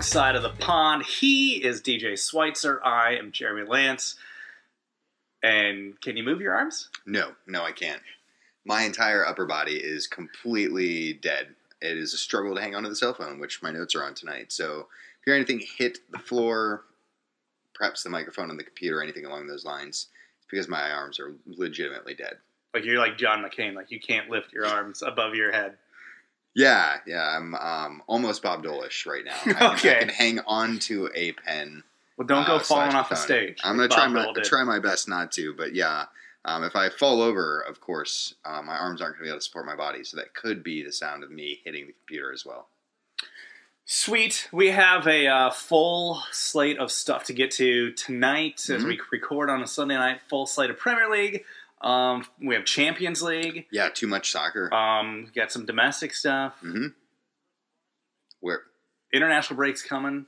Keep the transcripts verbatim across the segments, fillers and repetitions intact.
side of the pond. He is D J Schweitzer. I am Jeremy Lance. And can you move your arms? No, no, I can't. My entire upper body is completely dead. It is a struggle to hang onto the cell phone, which my notes are on tonight. So if you hear anything hit the floor, perhaps the microphone on the computer, anything along those lines, it's because my arms are legitimately dead. Like you're like John McCain, like you can't lift your arms above your head. Yeah, yeah, I'm um, almost Bob Dole-ish right now. I can, Okay. I can hang on to a pen. Well, don't go uh, falling off the phone. stage. I'm like going to try Bob my Dole did. try my best not to, but yeah, um, if I fall over, of course, uh, my arms aren't going to be able to support my body, so that could be the sound of me hitting the computer as well. Sweet. We have a uh, full slate of stuff to get to tonight mm-hmm. as we record on a Sunday night. Full slate of Premier League. Um, we have Champions League. Yeah, too much soccer. Um, we got some domestic stuff. Mm-hmm. Where international breaks coming.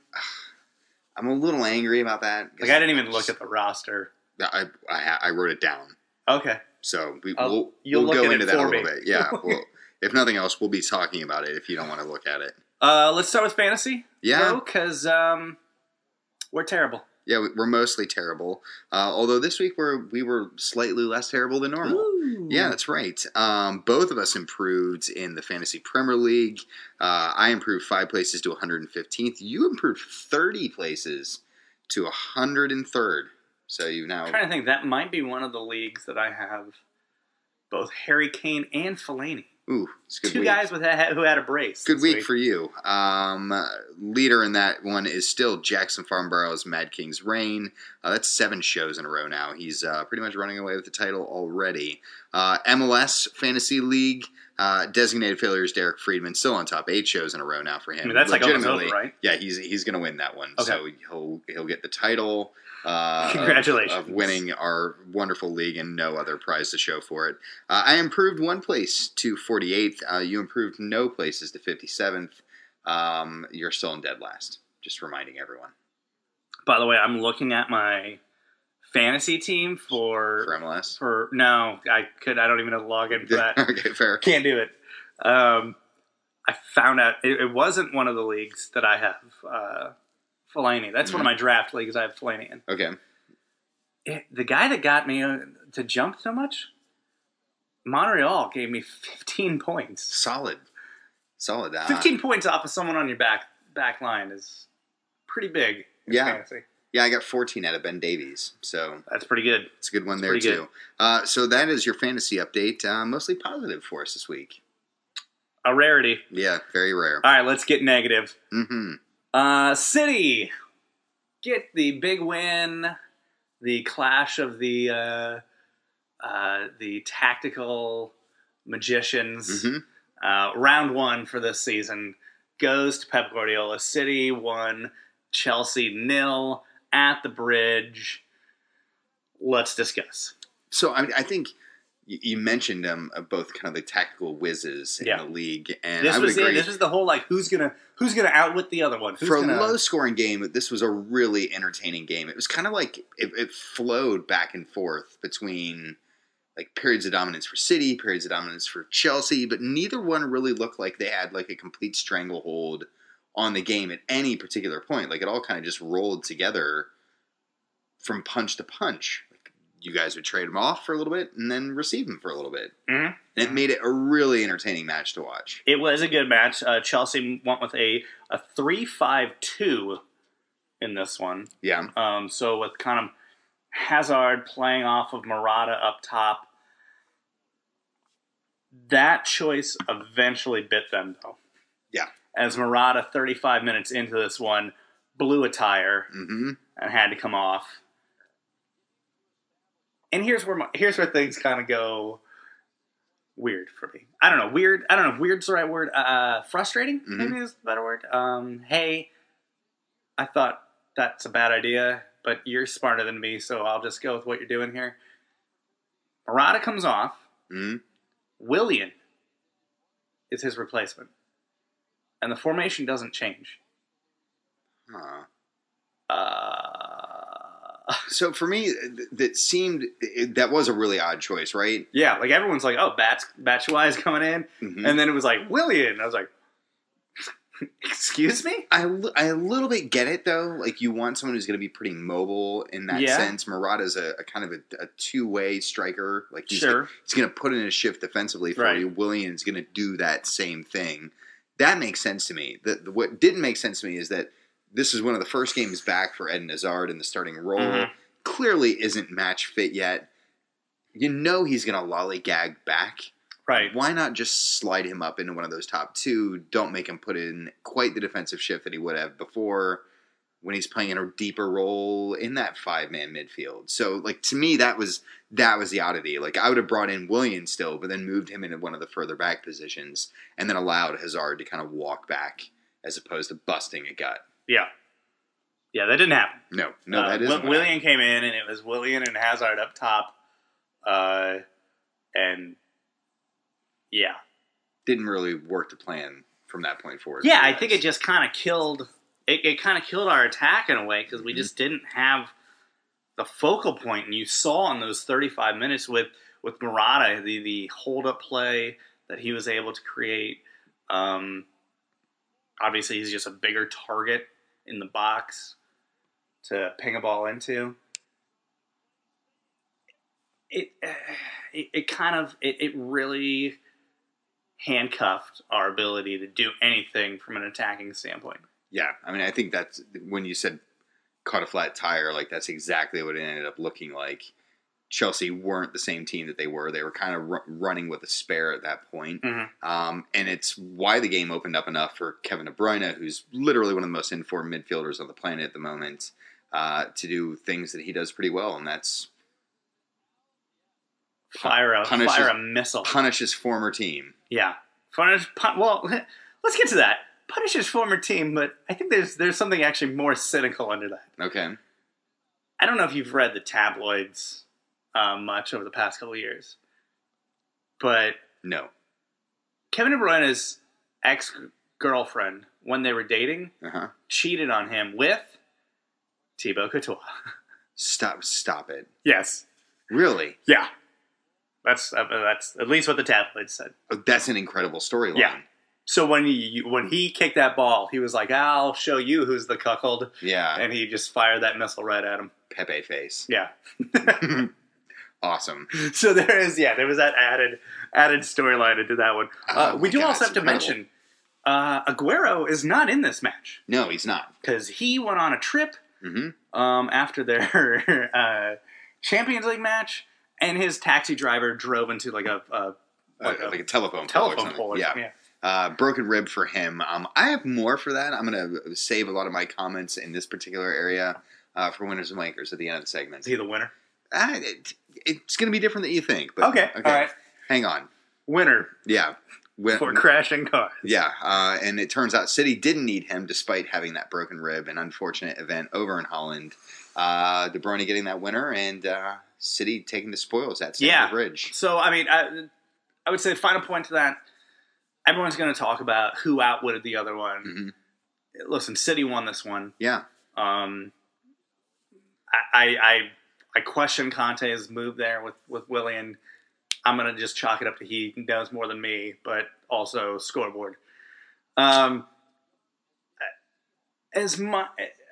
I'm a little angry about that. Like I didn't even look at the roster. I I, I wrote it down. Okay. So we, I'll, we'll, you'll we'll look go at into it that for a little me. bit. Yeah. Well, if nothing else, we'll be talking about it if you don't want to look at it. Uh, let's start with fantasy. Yeah. Because um, we're terrible. Yeah, we're mostly terrible. Uh, although this week we're we were slightly less terrible than normal. Ooh. Yeah, that's right. Um, both of us improved in the Fantasy Premier League. Uh, I improved five places to one hundred fifteenth. You improved thirty places to one hundred third. So you now. I'm trying to think. That might be one of the leagues that I have both Harry Kane and Fellaini. Ooh, it's a good Two week. guys with a, who had a brace. Good week, week for you. Um, leader in that one is still Jackson Farnborough's Mad King's Reign. Uh, that's seven shows in a row now. He's uh, pretty much running away with the title already. Uh, M L S Fantasy League, uh, designated failure is Derek Friedman, still on top. Eight shows in a row now for him. I mean, that's like almost over, right? Yeah, he's he's going to win that one. Okay. So he'll he'll get the title. Uh, Congratulations. Of, of winning our wonderful league and no other prize to show for it. Uh, I improved one place to forty-eighth. Uh, you improved no places to fifty-seventh. Um, you're still in dead last. Just reminding everyone. By the way, I'm looking at my fantasy team for... For M L S? For, no, I could. I don't even know the login for that. Okay, fair. Can't do it. Um, I found out it, it wasn't one of the leagues that I have... Uh, Fellaini. That's mm-hmm. one of my draft leagues I have Fellaini in. Okay. It, the guy that got me to jump so much, Montreal gave me fifteen points. Solid. Solid. Uh, fifteen points off of someone on your back back line is pretty big in yeah. fantasy. Yeah, I got fourteen out of Ben Davies. So that's pretty good. It's a good one that's there, too. Uh, so that is your fantasy update. Uh, mostly positive for us this week. A rarity. Yeah, very rare. All right, let's get negative. Mm-hmm. Uh, City get the big win, the clash of the uh, uh, the tactical magicians. Mm-hmm. Uh, round one for this season goes to Pep Guardiola. City won, Chelsea nil at the Bridge. Let's discuss. So I mean, I think. You mentioned um, both kind of the tactical whizzes in yeah. the league, and this I would was agree. It. This was the whole like who's gonna who's gonna outwit the other one. Who's For gonna... a low-scoring game, this was a really entertaining game. It was kind of like it, it flowed back and forth between like periods of dominance for City, periods of dominance for Chelsea, but neither one really looked like they had like a complete stranglehold on the game at any particular point. Like it all kind of just rolled together from punch to punch. You guys would trade them off for a little bit and then receive them for a little bit. Mm-hmm. And it made it a really entertaining match to watch. It was a good match. Uh, Chelsea went with a, a three five two in this one. Yeah. Um, so with kind of Hazard playing off of Morata up top. That choice eventually bit them, though. Yeah. As Morata, thirty-five minutes into this one, blew a tire mm-hmm. and had to come off. And here's where my, here's where things kind of go weird for me. I don't know, weird. I don't know if weird's the right word. Uh, frustrating, mm-hmm. maybe is the better word. Um, hey, I thought that's a bad idea, but you're smarter than me, so I'll just go with what you're doing here. Morata comes off. Mm-hmm. Willian is his replacement, and the formation doesn't change. Huh. Uh, so for me, that seemed that was a really odd choice, right? Yeah, like everyone's like, "Oh, Bats Batshuayi is coming in," mm-hmm. and then it was like Willian. I was like, Excuse me? I, li- I a little bit get it, though. Like, you want someone who's going to be pretty mobile in that Yeah. sense. Murata's a, a kind of a, a two-way striker. Like, he's Sure. Gonna, he's going to put in a shift defensively for Right. you. Willian's going to do that same thing. That makes sense to me. The, the, what didn't make sense to me is that this is one of the first games back for Eden Hazard in the starting role. Mm-hmm. Clearly isn't match fit yet. You know he's going to lollygag back. Right. Why not just slide him up into one of those top two? Don't make him put in quite the defensive shift that he would have before when he's playing in a deeper role in that five-man midfield. So, like, to me, that was that was the oddity. Like, I would have brought in Willian still, but then moved him into one of the further back positions and then allowed Hazard to kind of walk back as opposed to busting a gut. Yeah. Yeah, that didn't happen. No, no, uh, that isn't. Will- Willian came in, and it was Willian and Hazard up top. Uh, and, yeah. Didn't really work to plan from that point forward. Yeah, I think it just kind of killed it, it kind of killed our attack in a way because we Mhm. just didn't have the focal point. And you saw in those thirty-five minutes with, with Murata, the, the hold-up play that he was able to create. Um, obviously, he's just a bigger target in the box to ping a ball into. It, it, it kind of, it, it really handcuffed our ability to do anything from an attacking standpoint. Yeah, I mean, I think that's when you said caught a flat tire, like that's exactly what it ended up looking like. Chelsea weren't the same team that they were. They were kind of r- running with a spare at that point. Mm-hmm. Um, and it's why the game opened up enough for Kevin De Bruyne, who's literally one of the most informed midfielders on the planet at the moment, uh, to do things that he does pretty well, and that's Fire a, Punish fire his- a missile. punish his former team. Yeah. Punish, pun- well, let's get to that. Punish his former team, but I think there's there's something actually more cynical under that. Okay. I don't know if you've read the tabloids uh, much over the past couple of years, but No. Kevin De Bruyne's ex-girlfriend, when they were dating, Uh-huh. cheated on him with Thibaut Courtois. Stop, stop it. Yes. Really? Yeah. That's uh, that's at least what the tabloids said. Oh, that's an incredible storyline. Yeah. So when he when he kicked that ball, he was like, "I'll show you who's the cuckold," Yeah. and he just fired that missile right at him. Pepe face. Yeah. Awesome. So there is, yeah, there was that added added storyline into that one. Uh, Oh we my do God, also it's have to incredible. mention uh, Aguero is not in this match No, he's not. because he went on a trip Mm-hmm. um, after their uh, Champions League match, and his taxi driver drove into like a, a Like, like like a a telephone pole or telephone something. pole. Or yeah. something. Yeah. Uh, broken rib for him. Um, I have more for that. I'm going to save a lot of my comments in this particular area uh, for winners and wankers at the end of the segment. Is he the winner? Uh, it, it's going to be different than you think. But, Okay. All right. Hang on. Winner Yeah. When, for crashing cars. yeah. Uh, and it turns out City didn't need him despite having that broken rib, an unfortunate event over in Holland. Uh, De Bruyne getting that winner and uh, City taking the spoils at Stamford Yeah. Bridge. So, I mean, I, I would say the final point to that, everyone's going to talk about who outwitted the other one. Mm-hmm. Listen, City won this one. Yeah. Um, I, I, I, I question Conte's move there with, with Willian. I'm going to just chalk it up to he knows more than me, but also scoreboard. Um, as much...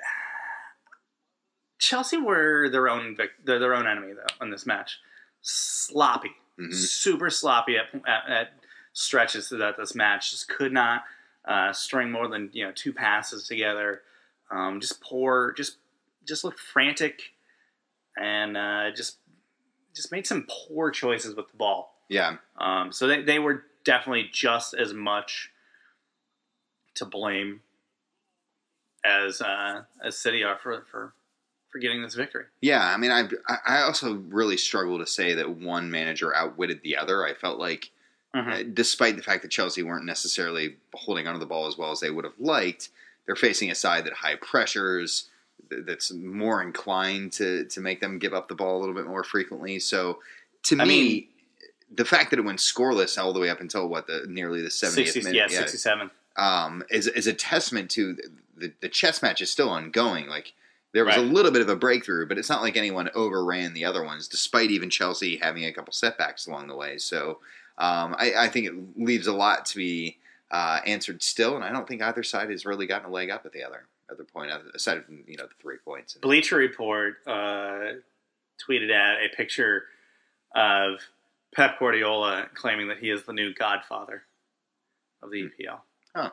Chelsea were their own vic- they're their own enemy though in this match. Sloppy, Mhm. super sloppy at, at, at stretches throughout this match. Just could not uh, string more than you know two passes together. Um, just poor, just just looked frantic, and uh, just just made some poor choices with the ball. Yeah. Um, so they they were definitely just as much to blame as uh, as City are for for. for getting this victory. Yeah, I mean, I I also really struggle to say that one manager outwitted the other. I felt like, Mm-hmm. uh, despite the fact that Chelsea weren't necessarily holding onto the ball as well as they would have liked, they're facing a side that high pressures, th- that's more inclined to, to make them give up the ball a little bit more frequently. So, to I me, mean- the fact that it went scoreless all the way up until, what, the nearly the seventieth sixty, minute yeah, sixty-seven. um, is, is a testament to the, the, the chess match is still ongoing. Like, there was Right. a little bit of a breakthrough, but it's not like anyone overran the other ones, despite even Chelsea having a couple setbacks along the way. So um, I, I think it leaves a lot to be uh, answered still, and I don't think either side has really gotten a leg up at the other other point, aside from you know the three points. Bleacher Report uh, tweeted out a picture of Pep Guardiola claiming that he is the new godfather of the E P L. Huh.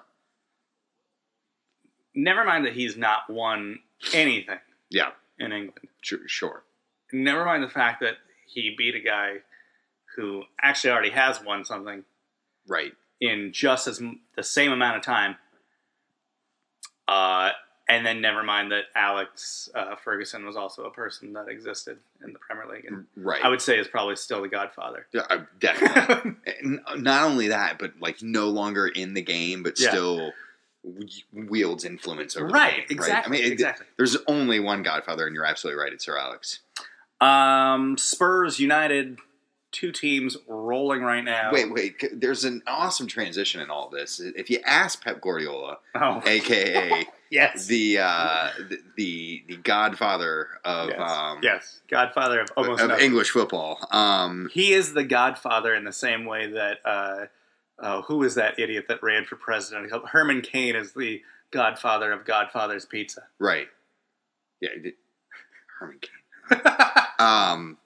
Never mind that he's not won anything. Yeah. In England. Sure. sure. Never mind the fact that he beat a guy who actually already has won something. Right. In just as the same amount of time. Uh, and then never mind that Alex uh, Ferguson was also a person that existed in the Premier League. And right. I would say is probably still the godfather. Yeah, definitely. Not only that, but like no longer in the game, but yeah. still wields influence over right, the game. Exactly, right? I mean, it, exactly. There's only one godfather, and you're absolutely right. It's Sir Alex. Um, Spurs, United, two teams rolling right now. Wait, wait. There's an awesome transition in all this. If you ask Pep Guardiola, oh. a k a. yes. the, uh, the the the godfather of yes, um, yes. godfather of almost of nothing. English football. Um, he is the godfather in the same way that uh, uh, who is that idiot that ran for president? Herman Cain is the godfather of Godfather's Pizza. Right. Yeah, he did. Herman Cain. um,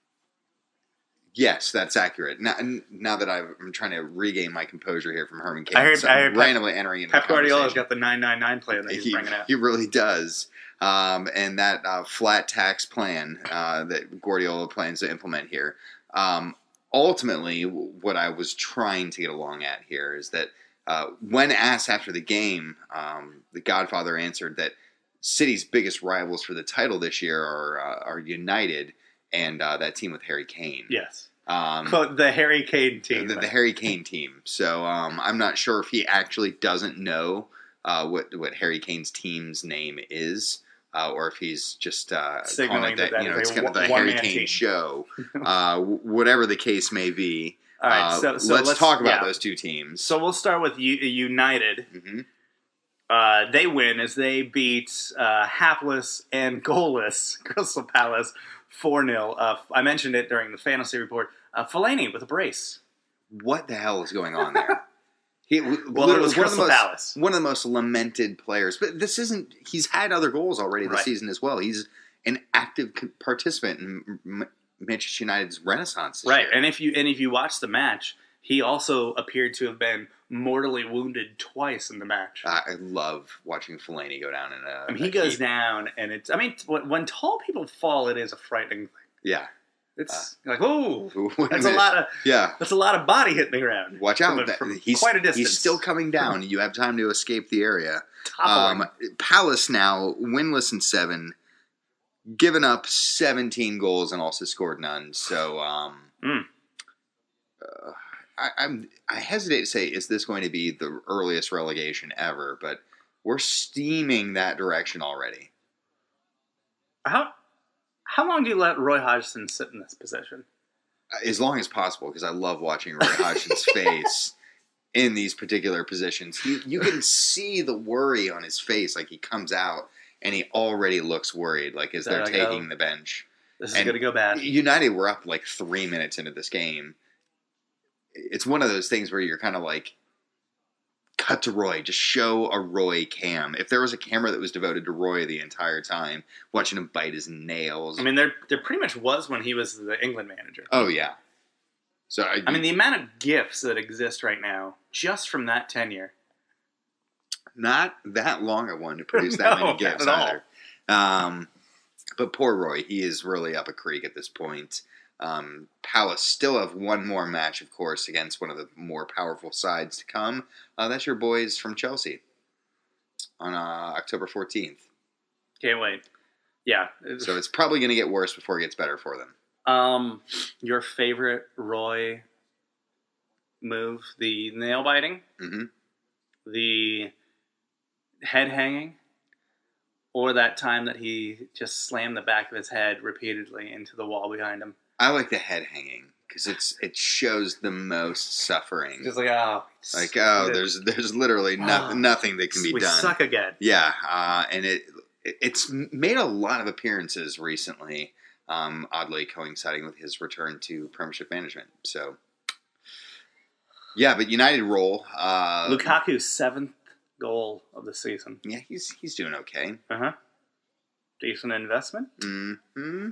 yes, that's accurate. Now, now that I've, I'm trying to regain my composure here from Herman Cain, I heard, so I heard randomly Pep, entering into Pep Guardiola's got the nine nine nine plan that he's he, bringing out. He really does. Um, and that uh, flat tax plan uh, that Guardiola plans to implement here. Um, ultimately, what I was trying to get along at here is that uh, when asked after the game, um, the Godfather answered that City's biggest rivals for the title this year are uh, are United and uh, that team with Harry Kane. Yes. Um, the Harry Kane team. The, the Harry Kane team. So um, I'm not sure if he actually doesn't know uh, what what Harry Kane's team's name is, uh, or if he's just uh, signaling that, that, you know, that it's kind of the Harry Kane team. show. uh, whatever the case may be. All right, uh, so, so let's, let's talk about yeah. those two teams. So we'll start with U- United. Mm-hmm. Uh, they win as they beat uh, hapless and goalless Crystal Palace four nil. Uh, I mentioned it during the fantasy report. Uh, Fellaini with a brace. What the hell is going on there? He, well, it was Crystal one of the most, Palace. One of the most lamented players. But this isn't... He's had other goals already this right. season as well. He's an active participant in Manchester United's renaissance. Right, year. and if you and if you watch the match, he also appeared to have been mortally wounded twice in the match. Uh, I love watching Fellaini go down in a. I mean, he a goes heap. down, and it's. I mean, when, when tall people fall, it is a frightening thing. Yeah, it's uh, like, oh, that's a, a lot of. Yeah, that's a lot of body hitting the ground. Watch out! From, a, from he's quite a distance. He's still coming down. You have time to escape the area. Um, Palace now winless in seven, given up seventeen goals and also scored none. So. Um, mm. uh, I, I'm I hesitate to say is this going to be the earliest relegation ever, but we're steaming that direction already. How how long do you let Roy Hodgson sit in this position? As long as possible, because I love watching Roy Hodgson's face in these particular positions. He, you can see the worry on his face, like he comes out and he already looks worried, like as they're, they're like, taking oh, the bench. This is going to go bad. United were up like three minutes into this game. It's one of those things where you're kind of like, cut to Roy. Just show a Roy cam. If there was a camera that was devoted to Roy the entire time, watching him bite his nails. I mean, there there pretty much was when he was the England manager. Oh, yeah. So I, I mean, the amount of GIFs that exist right now, just from that tenure. Not that long a one to produce that no, many GIFs either. Um, but poor Roy. He is really up a creek at this point. Um, Palace still have one more match, of course, against one of the more powerful sides to come. Uh, that's your boys from Chelsea on uh, October fourteenth. Can't wait. Yeah. So it's probably going to get worse before it gets better for them. Um, your favorite Roy move? The nail biting? Mm-hmm. The head hanging? Or that time that he just slammed the back of his head repeatedly into the wall behind him? I like the head hanging because it's it shows the most suffering. Just like oh, like oh, there's there's literally no, oh, nothing that can be we done. Suck again. Yeah, uh, and it it's made a lot of appearances recently. Um, oddly coinciding with his return to Premiership management. So Yeah, but United roll. Uh, Lukaku's seventh goal of the season. Yeah, he's he's doing okay. Uh huh. Decent investment. Mm-hmm.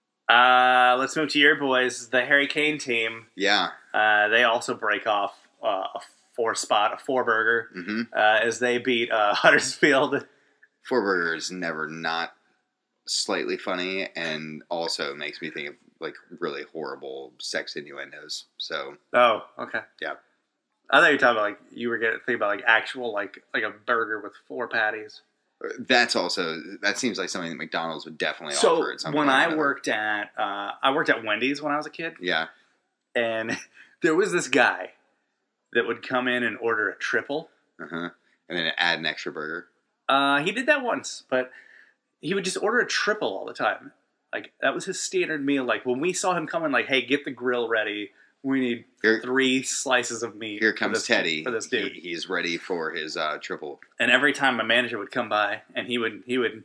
Uh, let's move to your boys, the Harry Kane team. Yeah. Uh, they also break off uh, a four spot, a four burger, Mm-hmm. uh, as they beat uh, Huddersfield. Four burger is never not slightly funny, and also makes me think of like really horrible sex innuendos. So. Oh, okay. Yeah. I thought you were talking about like you were getting thinking about like actual like like a burger with four patties. That's also that seems like something that McDonald's would definitely So offer at some when point. I worked at uh, I worked at Wendy's when I was a kid. Yeah. And there was this guy that would come in and order a triple. Uh-huh. And then add an extra burger. Uh, he did that once, but he would just order a triple all the time. Like, that was his standard meal. Like, when we saw him coming, like, hey, get the grill ready. We need here, three slices of meat. Here comes for this, Teddy. For this dude. He, he's ready for his uh, triple. And every time my manager would come by, and he would he would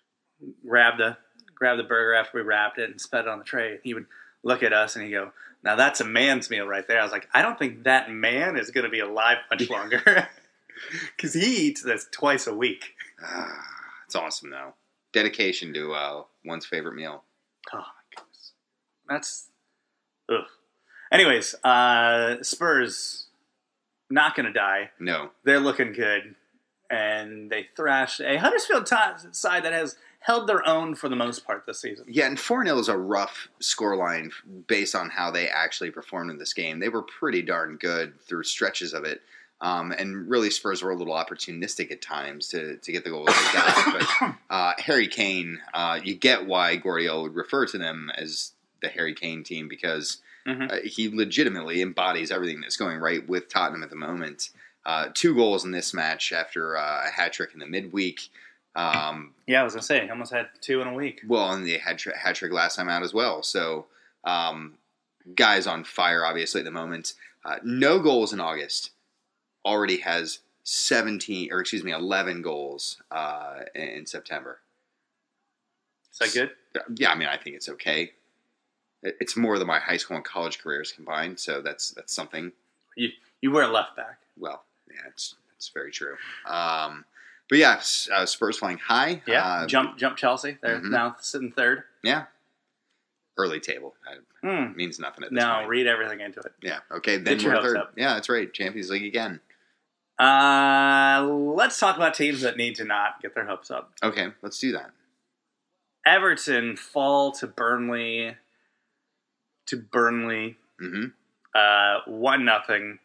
grab the grab the burger after we wrapped it and spread it on the tray. He would look at us and he'd go, now that's a man's meal right there. I was like, I don't think that man is going to be alive much longer. Because he eats this twice a week. Ah, it's awesome, though. Dedication to uh, one's favorite meal. Oh, my goodness. That's... Ugh. Anyways, uh, Spurs, not going to die. No. They're looking good. And they thrashed a Huddersfield t- side that has held their own for the most part this season. Yeah, and four nil is a rough scoreline based on how they actually performed in this game. They were pretty darn good through stretches of it. Um, and really, Spurs were a little opportunistic at times to, to get the goals they got. But uh, Harry Kane, uh, you get why Guardiola would refer to them as the Harry Kane team, because mm-hmm. uh, he legitimately embodies everything that's going right with Tottenham at the moment. Uh, two goals in this match after uh, a hat-trick in the midweek. Um, yeah, I was going to say, he almost had two in a week. Well, and they had tri- hat-trick last time out as well. So, um, guys on fire, obviously, at the moment. Uh, no goals in August. Already has seventeen, or excuse me, eleven goals uh, in September. Is that good? Yeah, I mean, I think it's okay. It's more than my high school and college careers combined, so that's that's something. You you were a left back. Well, yeah, it's it's very true. Um, but yeah, uh, Spurs flying high. Yeah, uh, jump jump Chelsea. They're mm-hmm. now sitting third. Yeah. Early table. It mm. means nothing at this no, point. No, read everything into it. Yeah, okay, then Get we're third. Up. Yeah, that's right. Champions League again. Uh, let's talk about teams that need to not get their hopes up. Okay, let's do that. Everton fall to Burnley. To Burnley. Mm-hmm. Uh, one nothing.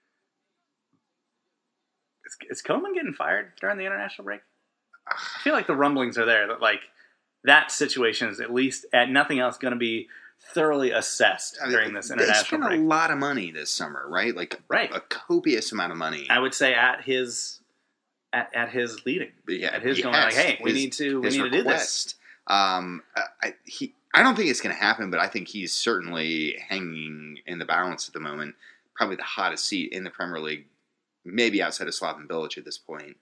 Is, is Koeman getting fired during the international break? I feel like the rumblings are there that like that situation is at least at nothing else going to be thoroughly assessed I mean, during this international they spent break. a lot of money this summer, right? Like right. a, a copious amount of money. I would say at his at, at his leading, yeah, at his yes, going like, hey, we his, need to we need request. to do this. Um, I, he, I don't think it's going to happen, but I think he's certainly hanging in the balance at the moment. Probably the hottest seat in the Premier League, maybe outside of Slaven Bilic at this point.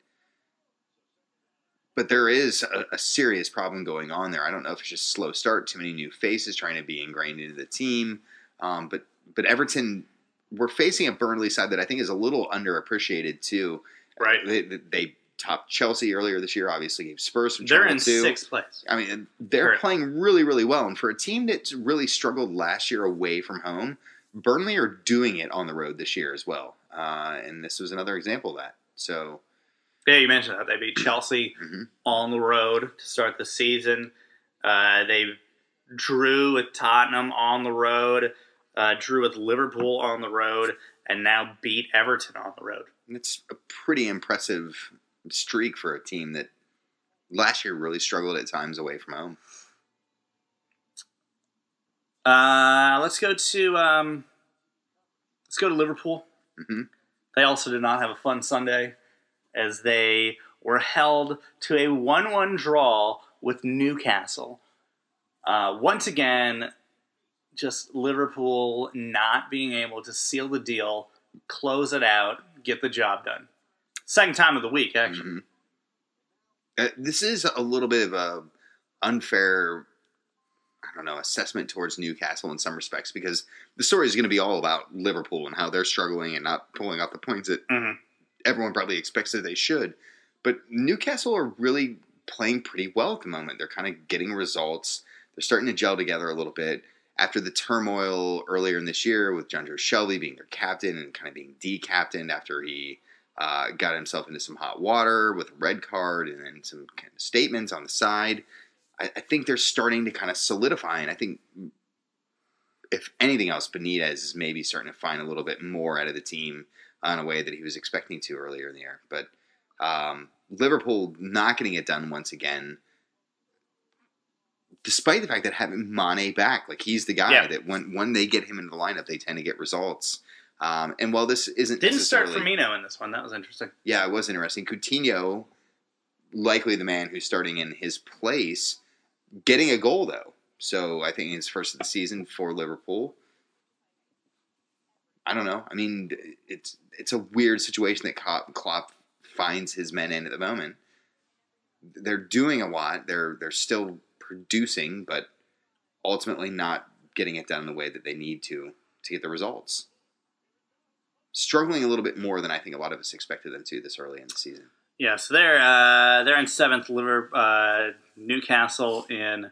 But there is a, a serious problem going on there. I don't know if it's just slow start, too many new faces trying to be ingrained into the team. Um, but but Everton, we're facing a Burnley side that I think is a little underappreciated too. Right. They, they topped Chelsea earlier this year. Obviously, gave Spurs some They're trouble in too. sixth place. I mean, they're Correct. playing really, really well. And for a team that's really struggled last year away from home, Burnley are doing it on the road this year as well. Uh, and this was another example of that. So. Yeah, you mentioned that. They beat Chelsea mm-hmm. on the road to start the season. Uh, they drew with Tottenham on the road, uh, drew with Liverpool on the road, and now beat Everton on the road. It's a pretty impressive streak for a team that last year really struggled at times away from home. Uh, let's go to um, let's go to Liverpool. Mm-hmm. They also did not have a fun Sunday, as they were held to a one one draw with Newcastle. Uh, once again, just Liverpool not being able to seal the deal, close it out, get the job done. Second time of the week, actually. Mm-hmm. Uh, this is a little bit of a unfair, I don't know, assessment towards Newcastle in some respects, because the story is going to be all about Liverpool and how they're struggling and not pulling off the points that Mm-hmm. everyone probably expects that they should. But Newcastle are really playing pretty well at the moment. They're kind of getting results. They're starting to gel together a little bit. After the turmoil earlier in this year with John Joe Shelby being their captain and kind of being decaptained after he uh, got himself into some hot water with a red card and then some kind of statements on the side, I, I think they're starting to kind of solidify. And I think, if anything else, Benitez is maybe starting to find a little bit more out of the team in a way that he was expecting to earlier in the year. But um, Liverpool not getting it done once again, despite the fact that having Mane back, like he's the guy Yeah. that when when they get him into the lineup, they tend to get results. Um, and while this isn't Didn't start necessarily, Firmino in this one. That was interesting. yeah, it was interesting. Coutinho, likely the man who's starting in his place, getting a goal though. So I think it's first of the season for Liverpool. I don't know. I mean, it's it's a weird situation that Klopp, Klopp finds his men in at the moment. They're doing a lot. They're they're still producing, but ultimately not getting it done in the way that they need to to get the results. Struggling a little bit more than I think a lot of us expected them to this early in the season. Yeah, so they're uh, they're in seventh. Liverpool, uh, Newcastle in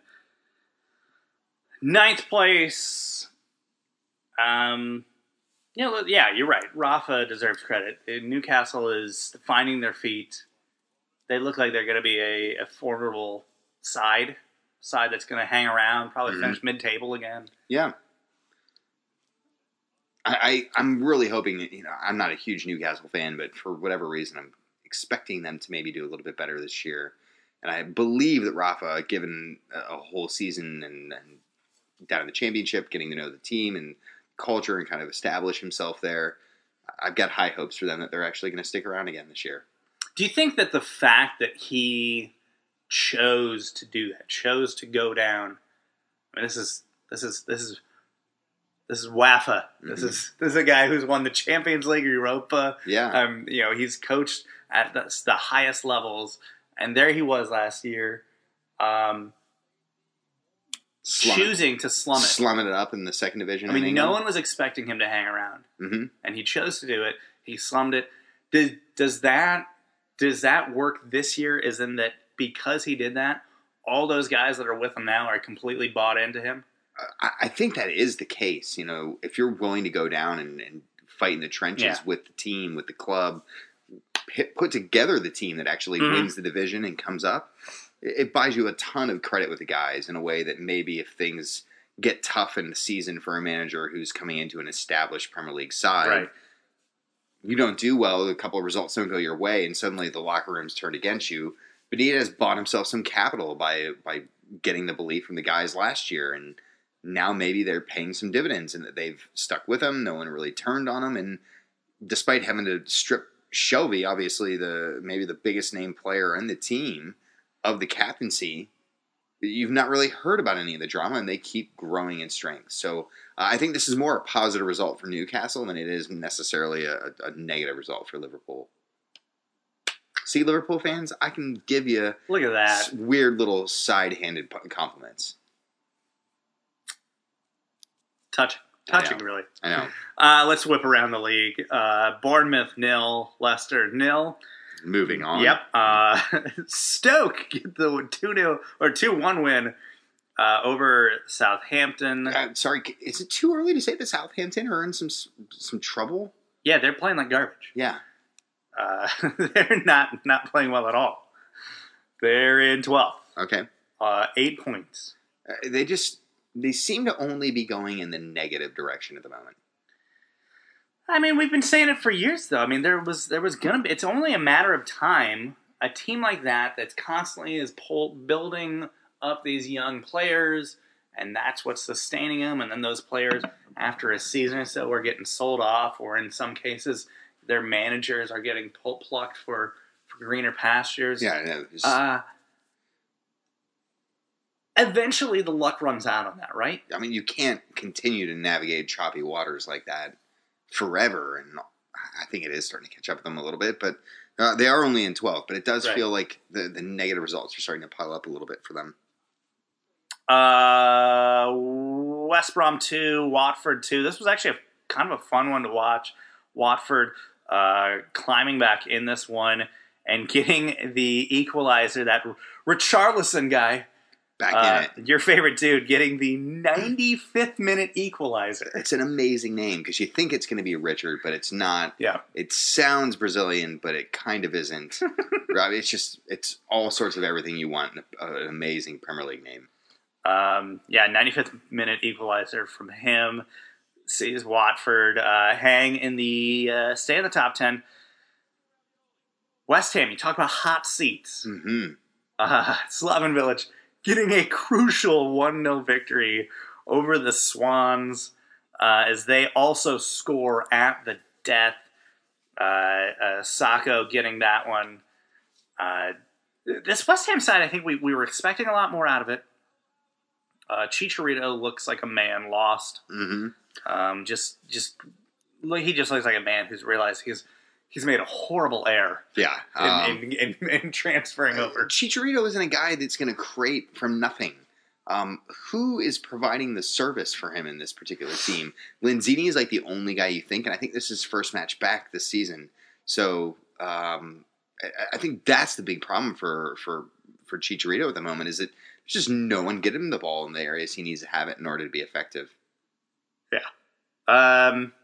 ninth place. Um, you know, yeah, you're right. Rafa deserves credit. Newcastle is finding their feet. They look like they're going to be a, a formidable side, side that's going to hang around, probably Mhm. finish mid-table again. Yeah. I, I, I'm really hoping, you know, I'm not a huge Newcastle fan, but for whatever reason, I'm expecting them to maybe do a little bit better this year. And I believe that Rafa, given a, a whole season and, and down in the championship, getting to know the team and culture and kind of establish himself there, I've got high hopes for them that they're actually going to stick around again this year. Do you think that the fact that he chose to do that, chose to go down, I mean, this is this is this is this is Wafa. This Mhm. is this is a guy who's won the Champions League, Europa. Yeah. Um, you know, he's coached at the, the highest levels, and there he was last year, um, Slum- choosing to slum it. Slumming it up in the second division. I mean, in no England. one was expecting him to hang around, Mm-hmm. and he chose to do it. He slummed it. Does, does that does that work this year? Is in that because he did that, all those guys that are with him now are completely bought into him? I, I think that is the case. You know, if you're willing to go down and, and fight in the trenches Yeah. with the team, with the club, hit, put together the team that actually Mhm. wins the division and comes up, it, it buys you a ton of credit with the guys in a way that maybe if things get tough in the season for a manager who's coming into an established Premier League side, Right. you don't do well, a couple of results don't go your way, and suddenly the locker room's turned against you. Benitez bought himself some capital by by getting the belief from the guys last year, and now maybe they're paying some dividends and that they've stuck with him. No one really turned on him, and despite having to strip Shelby, obviously the maybe the biggest name player in the team, of the captaincy, you've not really heard about any of the drama, and they keep growing in strength. So uh, I think this is more a positive result for Newcastle than it is necessarily a, a negative result for Liverpool. See, Liverpool fans, I can give you Look at that. s- weird little side-handed p- compliments. Touching. I Touching, know. really. I know. Uh, let's whip around the league. Uh, Bournemouth nil, Leicester nil. Moving on. Yep. Uh, Stoke get the two nil or two one win uh, over Southampton. Uh, sorry, is it too early to say that Southampton are in some some trouble? Yeah, they're playing like garbage. Yeah. Uh, they're not not playing well at all. They're in twelfth. Okay. Uh, eight points. Uh, they just they seem to only be going in the negative direction at the moment. I mean, we've been saying it for years, though. I mean, there was there was gonna be. It's only a matter of time. A team like that that's constantly is pull, building up these young players, and that's what's sustaining them. And then those players, after a season or so, are getting sold off, or in some cases, their managers are getting pull, plucked for, for greener pastures. Yeah. I know. It's- Uh, eventually, the luck runs out on that, right? I mean, you can't continue to navigate choppy waters like that forever, and I think it is starting to catch up with them a little bit. But uh, they are only in twelfth, but it does Right. feel like the, the negative results are starting to pile up a little bit for them. Uh, West Brom two, Watford two. This was actually a, kind of a fun one to watch. Watford uh, climbing back in this one and getting the equalizer. That Richarlison guy, Back uh, in it. your favorite dude, getting the ninety-fifth minute equalizer. It's an amazing name because you think it's going to be Richard, but it's not. Yeah. It sounds Brazilian, but it kind of isn't. Right? It's just, it's all sorts of everything you want in a- an amazing Premier League name. Um, yeah, ninety-fifth minute equalizer from him. Sees Watford uh, hang in the uh, stay in the top ten. West Ham, you talk about hot seats. Mm-hmm. Uh, Slaven Village getting a crucial one nil victory over the Swans uh, as they also score at the death. Uh, uh, Sacco getting that one. Uh, this West Ham side, I think we, we were expecting a lot more out of it. Uh, Chicharito looks like a man lost. Mm-hmm. Um, just, just he just looks like a man who's realized he's he's made a horrible error. Yeah. In, Um, in, in, in transferring over. Chicharito isn't a guy that's going to create from nothing. Um, who is providing the service for him in this particular team? Lanzini is like the only guy you think, and I think this is his first match back this season. So um, I, I think that's the big problem for for for Chicharito at the moment is that there's just no one getting him the ball in the areas he needs to have it in order to be effective. Um,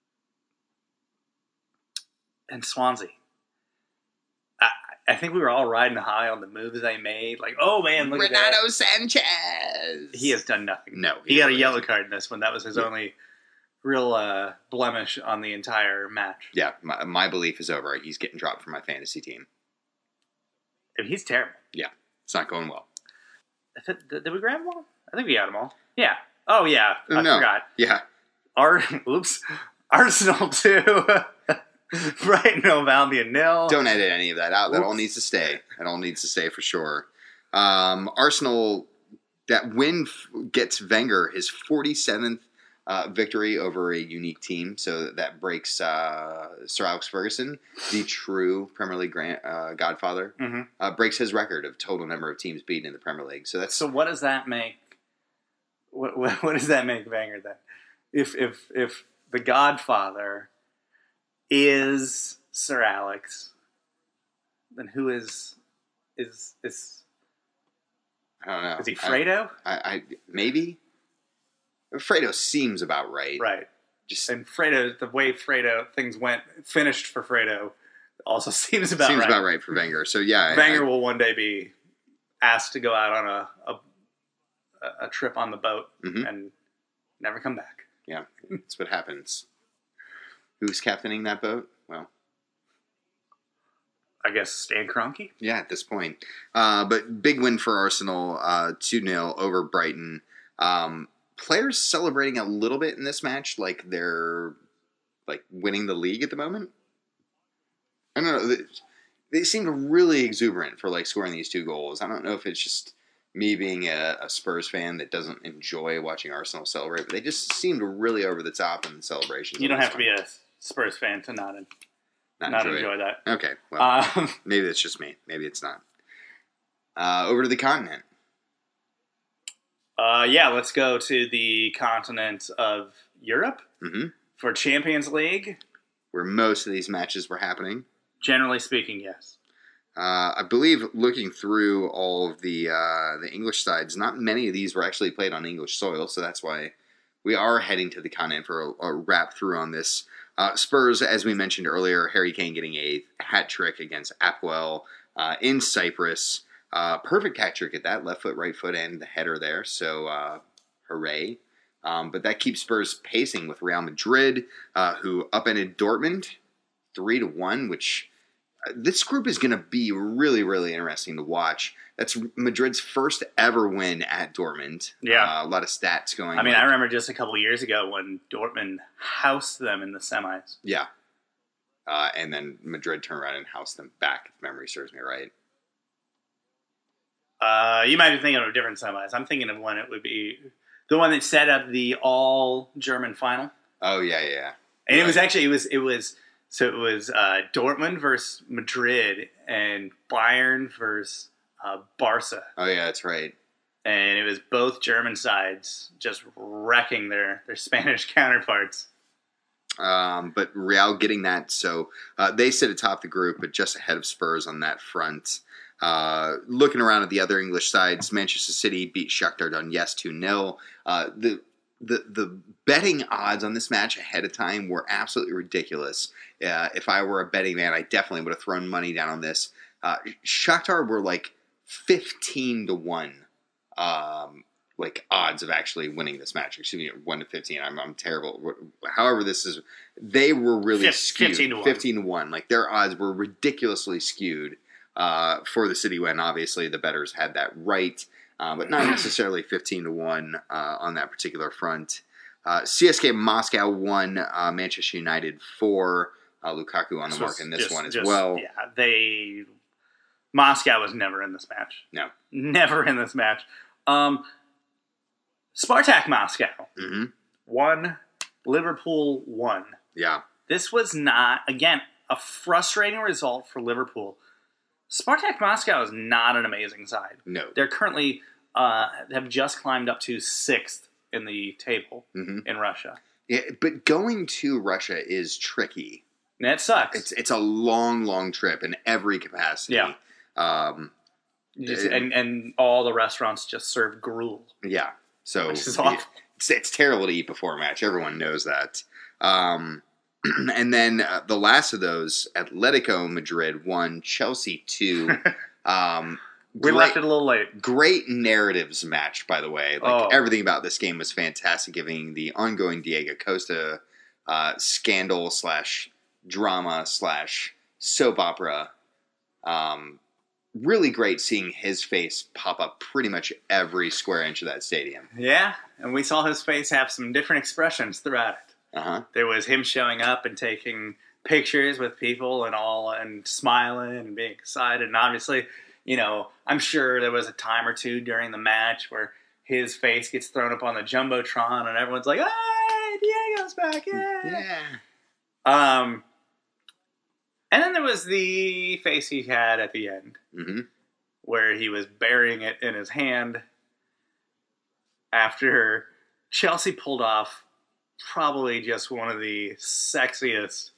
and Swansea. I, I think we were all riding high on the moves they made. Like, oh man, look at Renato that. Sanchez. He has done nothing. No, He got a really yellow hasn't. card in this one. That was his Yeah. only real uh, blemish on the entire match. Yeah, my, my belief is over. He's getting dropped from my fantasy team. And he's terrible. It's not going well. I thi- Did, did we grab them all? I think we got them all. Yeah. Oh yeah. I No. forgot. Yeah. Ar- Oops. Arsenal two. Brighton Hove Albion nil. Don't edit any of that out. That all Oops. needs to stay. That all needs to stay for sure. Um, Arsenal, that win f- gets Wenger his forty-seventh uh, victory over a unique team. So that breaks uh, Sir Alex Ferguson, the true Premier League grand, uh, godfather, hmm uh, breaks his record of total number of teams beaten in the Premier League. So that's So what does that make? What, what, what does that make Wenger then? If if if the Godfather is Sir Alex, then who is is is I don't know. is he Fredo? I, I, I maybe Fredo seems about right. Right. Just And Fredo, the way Fredo things went, finished for Fredo, also seems about seems right. about right for Wenger. So yeah, I- Wenger I- will one day be asked to go out on a a, a trip on the boat Mhm. and never come back. Yeah, that's what happens. Who's captaining that boat? Well, I guess Stan Kroenke. yeah, at this point. Uh, but big win for Arsenal, uh, two nil over Brighton. Um, players celebrating a little bit in this match like they're like winning the league at the moment. I don't know. They, they seemed really exuberant for like scoring these two goals. I don't know if it's just me being a, a Spurs fan that doesn't enjoy watching Arsenal celebrate, but they just seemed really over the top in the celebrations. You don't on have this to be one. a Spurs fan to not not, not enjoy, enjoy it. that. Okay, well, Um, maybe it's just me. Maybe it's not. Uh, over to the continent. uh, yeah, let's go to the continent of Europe hmm for Champions League. Where most of these matches were happening. Generally speaking, yes. Uh, I believe looking through all of the uh, the English sides, not many of these were actually played on English soil, so that's why we are heading to the continent for a, a wrap through on this. Uh, Spurs, as we mentioned earlier, Harry Kane getting a hat trick against Apoel uh, in Cyprus. Uh, perfect hat trick at that, left foot, right foot, and the header there, so uh, hooray. Um, but that keeps Spurs pacing with Real Madrid, uh, who upended Dortmund three to one, which... This group is going to be really, really interesting to watch. That's Madrid's first ever win at Dortmund. Yeah. Uh, a lot of stats going. I mean, like- I remember just a couple of years ago when Dortmund housed them in the semis. Yeah. Uh, and then Madrid turned around and housed them back, if memory serves me right. Uh, you might be thinking of different semis. I'm thinking of one. It would be the one that set up the all German final, Oh, yeah, yeah, yeah. and it was Right. actually it was it was so it was uh, Dortmund versus Madrid and Bayern versus uh, Barca. Oh, yeah, that's right. and it was both German sides just wrecking their, their Spanish counterparts. Um, but Real getting that, so uh, they sit atop the group, but just ahead of Spurs on that front. Uh, looking around at the other English sides, Manchester City beat Shakhtar Donetsk two nil. Uh, the the the betting odds on this match ahead of time were absolutely ridiculous. Uh, if I were a betting man, I definitely would have thrown money down on this. Uh, Shakhtar were like fifteen to one. Um, like odds of actually winning this match. Excuse me, one to fifteen. I'm I'm terrible. However, this is they were really Fif- skewed. fifteen to one. Fifteen to one. Like their odds were ridiculously skewed uh, for the City win. Obviously, the bettors had that right, uh, but not necessarily fifteen to one uh, on that particular front. Uh, C S K Moscow won. Uh, Manchester United four. Uh, Lukaku on the This mark was in this just- one as just- well. Yeah, they Moscow was never in this match. No. Never in this match. Um, Spartak Moscow hmm won. Liverpool won. Yeah. This was not, again, a frustrating result for Liverpool. Spartak Moscow is not an amazing side. No. They're currently uh, have just climbed up to sixth in the table hmm in Russia. Yeah, but going to Russia is tricky. And that sucks. It's it's a long, long trip in every capacity. Yeah. Um, Just- and, and all the restaurants just serve gruel, yeah. So which is awful. it's, it's terrible to eat before a match. Everyone knows that. Um, and then uh, the last of those, Atletico Madrid won, Chelsea two. um, We great, left it a little late. great narratives match, by the way. Like Oh. everything about this game was fantastic, giving the ongoing Diego Costa uh, scandal slash drama slash soap opera. Um, really great seeing his face pop up pretty much every square inch of that stadium. Yeah, and we saw his face have some different expressions throughout it. Uh huh. There was him showing up and taking pictures with people and all, and smiling and being excited. And obviously, you know, I'm sure there was a time or two during the match where his face gets thrown up on the jumbotron, and everyone's like, "Ah, Diego's back!" Yeah. Yeah. Um, and then there was the face he had at the end, Mm-hmm. where he was burying it in his hand after Chelsea pulled off probably just one of the sexiest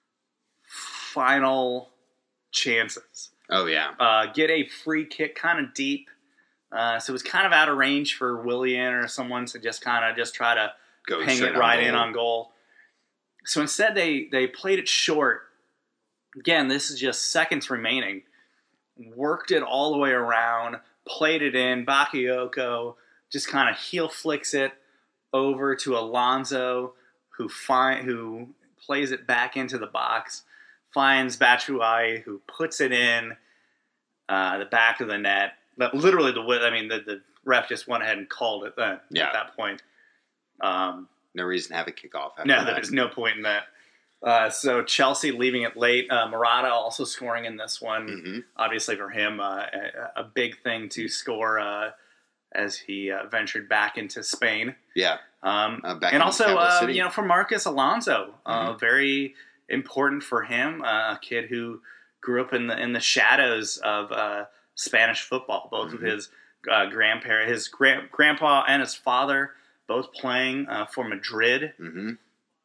final chances. Oh yeah. Uh, get a free kick kind of deep. Uh, so it was kind of out of range for Willian or someone to just kind of just try to Go ping straight it on right goal. in on goal. So instead they, they played it short. Again, this is just seconds remaining. Worked it all the way around, played it in. Bakayoko just kind of heel flicks it over to Alonso, who find who plays it back into the box, finds Batshuayi, who puts it in uh, the back of the net. But literally, the I mean, the, the ref just went ahead and called it then Yeah. at that point. Um, No reason to have a kickoff after no, that. there's no point in that. Uh, so Chelsea leaving it late. Uh, Morata also scoring in this one. Mm-hmm. Obviously for him, uh, a, a big thing to score uh, as he uh, ventured back into Spain. Yeah. Um, Uh, back and in also, Capital uh, City. you know, for Marcus Alonso, uh, Mhm. very important for him. Uh, a kid who grew up in the in the shadows of uh, Spanish football. Both Mhm. of his uh, grandparents, his grand, grandpa and his father, both playing uh, for Madrid. Mm-hmm.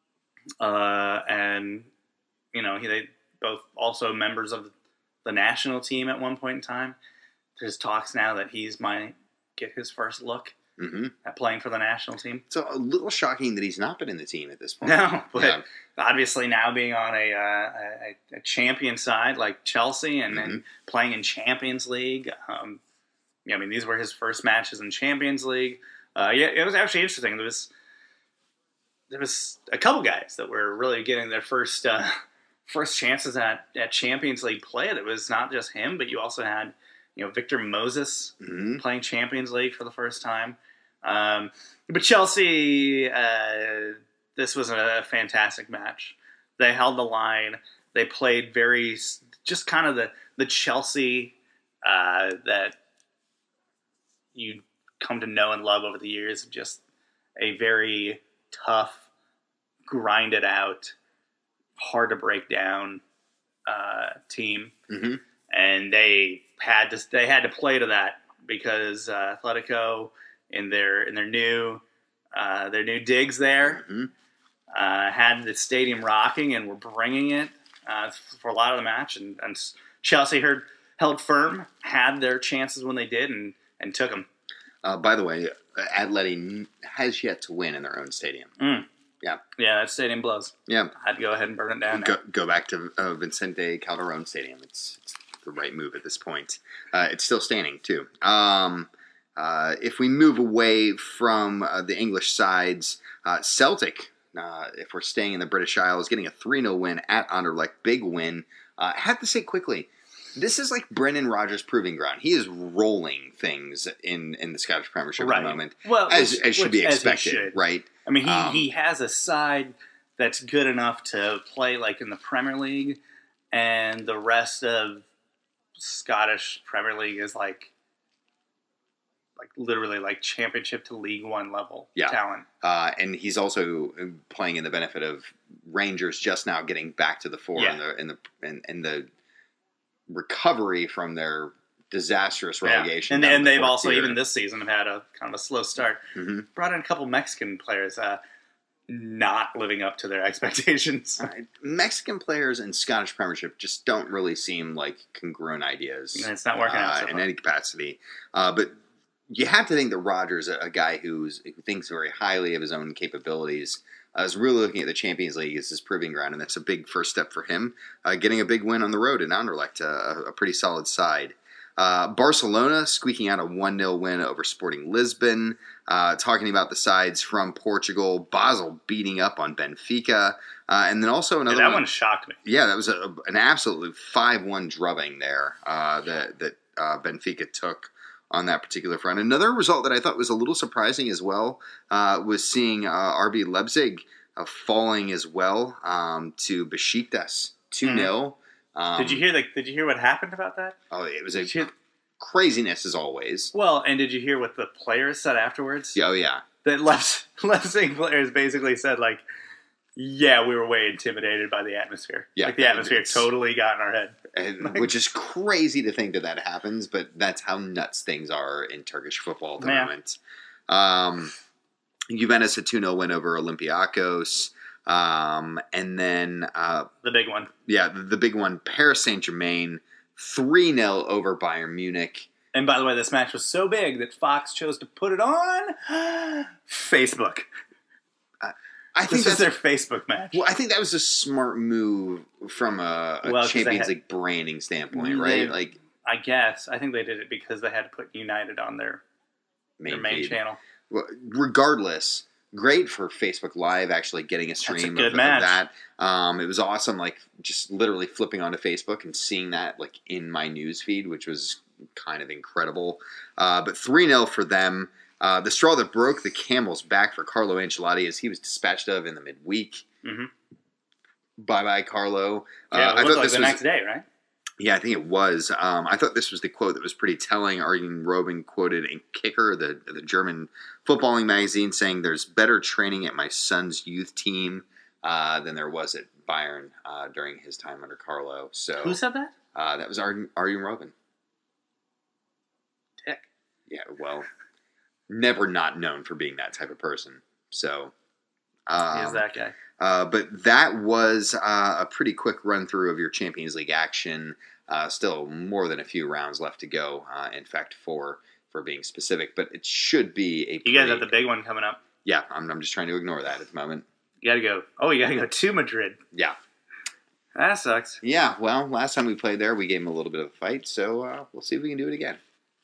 Uh, and you know, he they both also members of the national team at one point in time. There's talks now that he's might get his first look Mm-hmm. at playing for the national team. So a little shocking that he's not been in the team at this point. No, but Yeah. obviously now being on a, uh, a a champion side like Chelsea and then playing in Champions League. Um, yeah, I mean these were his first matches in Champions League. Uh, yeah, it was actually interesting. There was there was a couple guys that were really getting their first uh, first chances at, at Champions League play. That was not just him, but you also had you know Victor Moses Mm-hmm. playing Champions League for the first time. Um, but Chelsea, uh, this was a fantastic match. They held the line. They played very, just kind of the, the Chelsea uh, that you come to know and love over the years. Just a very tough, grinded out, hard to break down uh, team. Mm-hmm. And they had to they had to play to that because uh, Atletico in their in their new uh, their new digs there Mm-hmm. uh, had the stadium rocking and were bringing it uh, for a lot of the match. And, and Chelsea heard, held firm, had their chances when they did, and, and took them. Uh, by the way, Atleti has yet to win in their own stadium. Mm. Yeah. Yeah, that stadium blows. Yeah. I had to go ahead and burn it down. Go, now. go back to uh, Vicente Calderon Stadium. It's, it's the right move at this point. Uh, it's still standing, too. Um, uh, if we move away from uh, the English sides, uh, Celtic, uh, if we're staying in the British Isles, getting a three nil win at Anderlecht. Big win. I uh, have to say quickly, this is like Brendan Rodgers' proving ground. He is rolling things in, in the Scottish Premiership right. at the moment, well, as, which, as should which, be as expected, should. right? I mean, he, Um, he has a side that's good enough to play like in the Premier League, and the rest of Scottish Premier League is like like literally like Championship to League One level Yeah. talent. Uh, and he's also playing in the benefit of Rangers just now getting back to the fore Yeah. in the in the in, in the recovery from their disastrous relegation. And, down and the they've fourth also, tier. even this season, have had a kind of a slow start. Mm-hmm. Brought in a couple Mexican players, uh, not living up to their expectations. Uh, Mexican players in Scottish Premiership just don't really seem like congruent ideas. And it's not working out uh, so in far. any capacity. Uh, but you have to think that Rodgers, a, a guy who's, who thinks very highly of his own capabilities, uh, is really looking at the Champions League as his proving ground, and that's a big first step for him. Uh, getting a big win on the road in Anderlecht, uh, a pretty solid side. Uh, Barcelona squeaking out a one nil win over Sporting Lisbon. Uh, talking about the sides from Portugal, Basel beating up on Benfica, uh, and then also another Yeah, that one. one shocked me. Yeah, that was a, an absolute five one drubbing there uh, that that uh, Benfica took on that particular front. Another result that I thought was a little surprising as well uh, was seeing uh, R B Leipzig uh, falling as well um, to Besiktas two nil. Mm-hmm. Um, did you hear the, Did you hear what happened about that? Oh, it was a Did you- craziness as always. Well, and did you hear what the players said afterwards? Yeah, oh yeah. That Leipzig, Leipzig players basically said, like, yeah, we were way intimidated by the atmosphere. Yeah, like the atmosphere it's- totally got in our head. And, Like- which is crazy to think that that happens, but that's how nuts things are in Turkish football at the Yeah. moment. Um, Juventus a two nil win over Olympiacos. Um, and then, uh, The big one. yeah, the, the big one, Paris Saint-Germain, three nil over Bayern Munich. And by the way, this match was so big that Fox chose to put it on Facebook. I think This is that's their Facebook match. well. I think that was a smart move from a, a Well, 'cause they Champions had- League branding standpoint, They- right? Like I guess. I think they did it because they had to put United on their, main, their main feed. channel. Well, regardless, great for Facebook Live actually getting a stream good of, of match. that. Um, it was awesome, like just literally flipping onto Facebook and seeing that like in my news feed, which was kind of incredible. Uh, but three nil for them. Uh, the straw that broke the camel's back for Carlo Ancelotti as he was dispatched of in the midweek. Mm-hmm. Bye bye, Carlo. Yeah, uh, it I looked thought like this the was next day, right? yeah, I think it was. Um, I thought this was the quote that was pretty telling. Arjen Robben quoted in Kicker, the the German footballing magazine, saying, "There's better training at my son's youth team uh, than there was at Bayern uh, during his time under Carlo." So Who said that? uh, that was Arjen, Arjen Robben. Dick. Yeah, well, never not known for being that type of person. So um, He's that guy. Uh, but that was uh, a pretty quick run through of your Champions League action. Uh, still more than a few rounds left to go. Uh, in fact, four for being specific. But it should be a. You guys pretty- have the big one coming up. Yeah, I'm, I'm just trying to ignore that at the moment. You got to go. Oh, you got to go to Madrid. Yeah, That sucks. yeah. Well, last time we played there, we gave him a little bit of a fight. So uh, we'll see if we can do it again.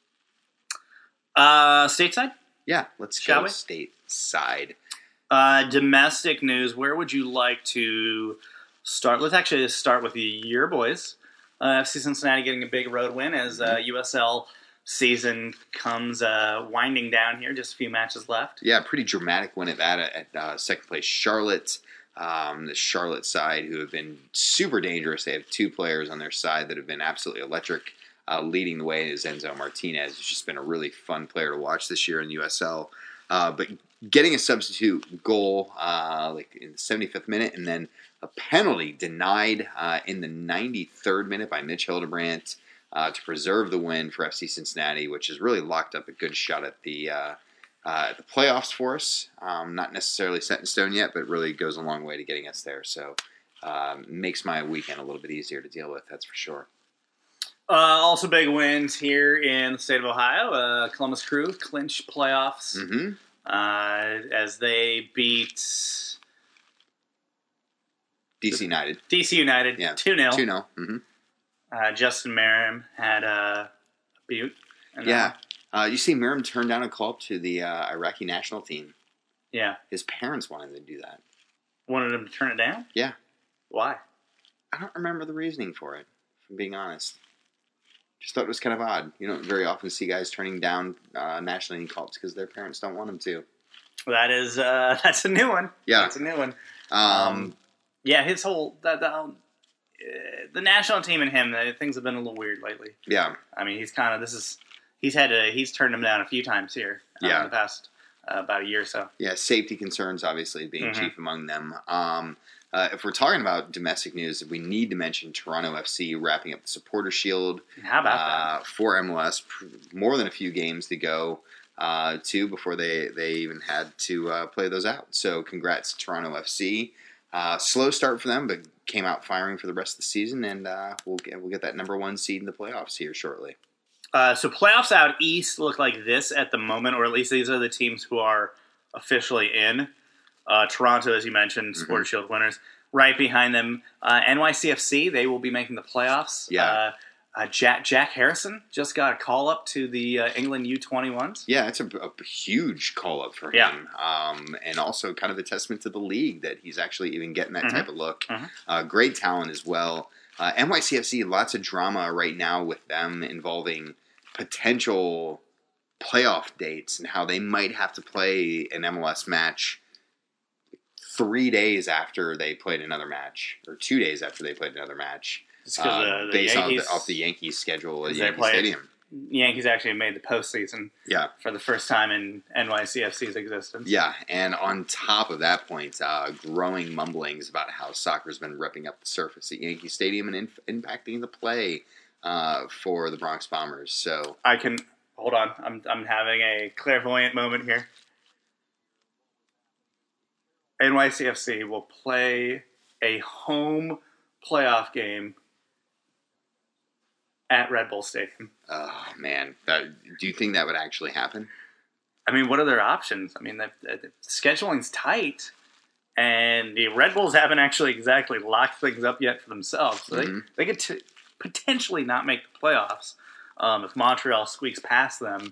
Uh, stateside? Yeah, let's Shall go we? stateside. Uh, domestic news. Where would you like to start? Let's actually just start with your boys. Uh, F C Cincinnati getting a big road win as uh, U S L season comes uh, winding down here. Just a few matches left. Yeah, pretty dramatic win at that at uh, second place Charlotte. Um, the Charlotte side, who have been super dangerous. They have two players on their side that have been absolutely electric. Uh, leading the way is Enzo Martinez. He's just been a really fun player to watch this year in U S L. Uh, but getting a substitute goal uh, like in the seventy-fifth minute, and then a penalty denied uh, in the ninety-third minute by Mitch Hildebrandt. uh, to preserve the win for F C Cincinnati, which has really locked up a good shot at the uh, uh, the playoffs for us. Um, not necessarily set in stone yet, but really goes a long way to getting us there. So um, makes my weekend a little bit easier to deal with, that's for sure. Uh, also big wins here in the state of Ohio. Uh, Columbus Crew clinch playoffs Mm-hmm. uh, as they beat D C United. D C United Yeah. two nil. two nil. Mm-hmm. Uh, Justin Merrim had a butte. in that Yeah. one. Uh, you see Miram turn down a call up to the uh, Iraqi national team. Yeah. His parents wanted him to do that. Wanted him to turn it down? Yeah. Why? I don't remember the reasoning for it, if I'm being honest. Just thought it was kind of odd. You don't very often see guys turning down uh, national team calls because their parents don't want them to. That is, uh, that's a new one. Yeah. That's a new one. Um, Um, yeah, his whole, the, the, uh, the national team and him, uh, things have been a little weird lately. yeah. I mean, he's kind of, this is, he's had to, he's turned him down a few times here uh, Yeah. in the past uh, about a year or so. Yeah, safety concerns obviously being Mhm. chief among them. Um, uh, if we're talking about domestic news, we need to mention Toronto F C wrapping up the Supporter Shield How about uh, for M L S. Pr- More than a few games to go, uh, too, before they, they even had to uh, play those out. So congrats to Toronto F C. Uh, slow start for them, but came out firing for the rest of the season, and uh, we'll get we'll get that number one seed in the playoffs here shortly. that? Uh, so playoffs out east look like this at the moment, or at least these are the teams who are officially in. Uh, Toronto, as you mentioned, Supporter Mhm. Shield winners. Right behind them, uh, N Y C F C, they will be making the playoffs. Yeah. Uh, uh, Jack Jack Harrison just got a call up to the uh, England U twenty-ones. Yeah, it's a, a huge call up for Yeah. him, um, and also kind of a testament to the league that he's actually even getting that Mhm. type of look. Mhm. Uh, great talent as well. Uh, N Y C F C, lots of drama right now with them involving potential playoff dates and how they might have to play an M L S match three days after they played another match, or two days after they played another match, Just 'cause uh, the- the based Yankees- on the, off the Yankees schedule at 'cause they Yankee played- Stadium. Yankees actually made the postseason Yeah. for the first time in N Y C F C's existence. Yeah, and on top of that point, uh, growing mumblings about how soccer's been ripping up the surface at Yankee Stadium and inf- impacting the play uh, for the Bronx Bombers. So, I can hold on. I'm I'm having a clairvoyant moment here. N Y C F C will play a home playoff game at Red Bull Stadium. oh man, that, do you think that would actually happen? I mean, what are their options? I mean, the, the, the scheduling's tight, and the Red Bulls haven't actually exactly locked things up yet for themselves. So Mhm. they they could t- potentially not make the playoffs um, if Montreal squeaks past them.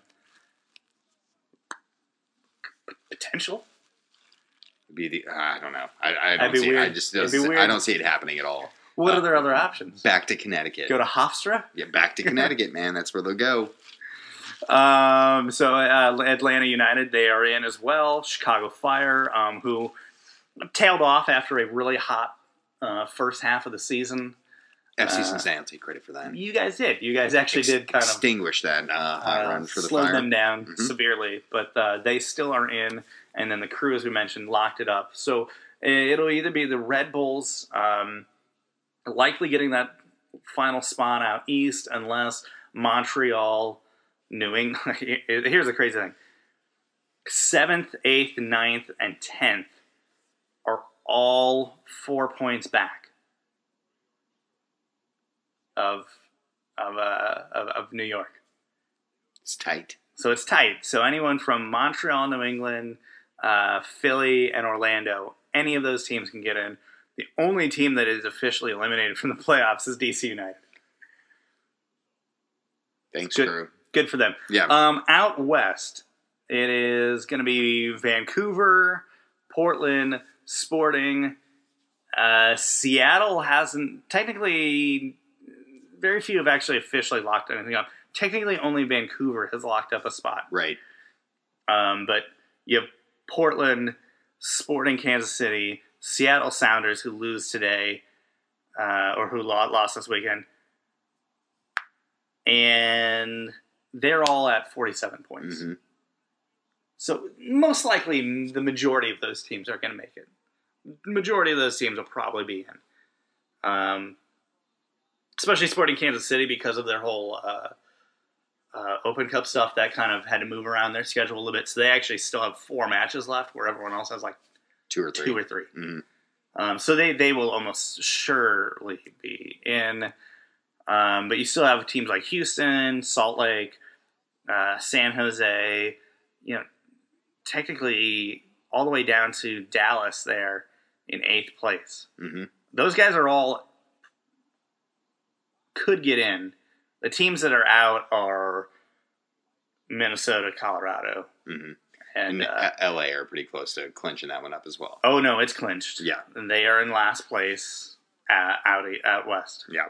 P- potential. Be the uh, I don't know. I, I That'd don't be see. weird. I just It'd be I weird. don't see it happening at all. What Uh, are their other options? Back to Connecticut. Go to Hofstra. yeah, back to Connecticut, man. That's where they'll go. Um, so uh, Atlanta United, they are in as well. Chicago Fire, um, who tailed off after a really hot uh, first half of the season. F C Uh, Cincinnati will take credit for that. You guys did. You guys actually Ex- did kind of extinguish that uh, hot uh, run for the slowed Fire. them down Mhm. severely, but uh, they still are in. And then the Crew, as we mentioned, locked it up. So it'll either be the Red Bulls um, likely getting that final spot out east, unless Montreal, New England. Here's the crazy thing: seventh, eighth, ninth, and tenth are all four points back of of uh, of, of New York. It's tight. So it's tight. So anyone from Montreal, New England, uh, Philly, and Orlando, any of those teams can get in. The only team that is officially eliminated from the playoffs is D C United. Thanks, Good. Crew. Good for them. Yeah. Um, out west, it is going to be Vancouver, Portland, Sporting. Uh, Seattle hasn't technically. Very few have actually officially locked anything up. Technically, only Vancouver has locked up a spot. Right. Um, but you have Portland, Sporting Kansas City, Seattle Sounders, who lose today, uh, or who lo- lost this weekend. And they're all at forty-seven points. Mhm. So most likely the majority of those teams are going to make it. The majority of those teams will probably be in. Um, especially Sporting Kansas City because of their whole uh, uh, Open Cup stuff that kind of had to move around their schedule a little bit. So they actually still have four matches left where everyone else has like two or three. Two or three. Mm-hmm. Um, so they, they will almost surely be in. Um, but you still have teams like Houston, Salt Lake, uh, San Jose, you know, technically all the way down to Dallas there in eighth place. Mm-hmm. Those guys are all could get in. The teams that are out are Minnesota, Colorado, mm-hmm. and, and uh, L A are pretty close to clinching that one up as well. Oh no, it's clinched. Yeah, and they are in last place uh, out out west. Yeah.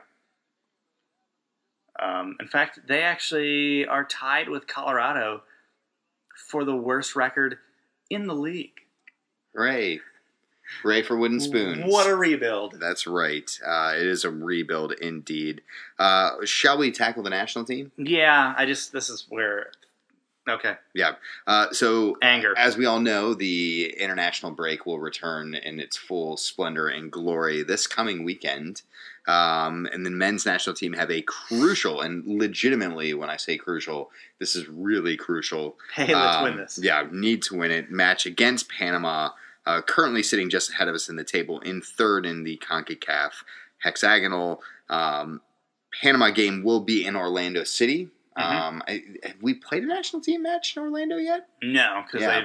Um, in fact, they actually are tied with Colorado for the worst record in the league. Hooray. Hooray for wooden spoons. What a rebuild. That's right. Uh, it is a rebuild indeed. Uh, shall we tackle the national team? Yeah, I just, this is where, okay. Yeah. Uh, so, Anger. As we all know, the international break will return in its full splendor and glory this coming weekend. Um, and the men's national team have a crucial, and legitimately, when I say crucial, this is really crucial. Hey, let's um, win this. Yeah, need to win it. Match against Panama, uh, currently sitting just ahead of us in the table, in third in the CONCACAF hexagonal. Um, Panama game will be in Orlando City. Mm-hmm. Um, I, have we played a national team match in Orlando yet? No, because Yeah. they've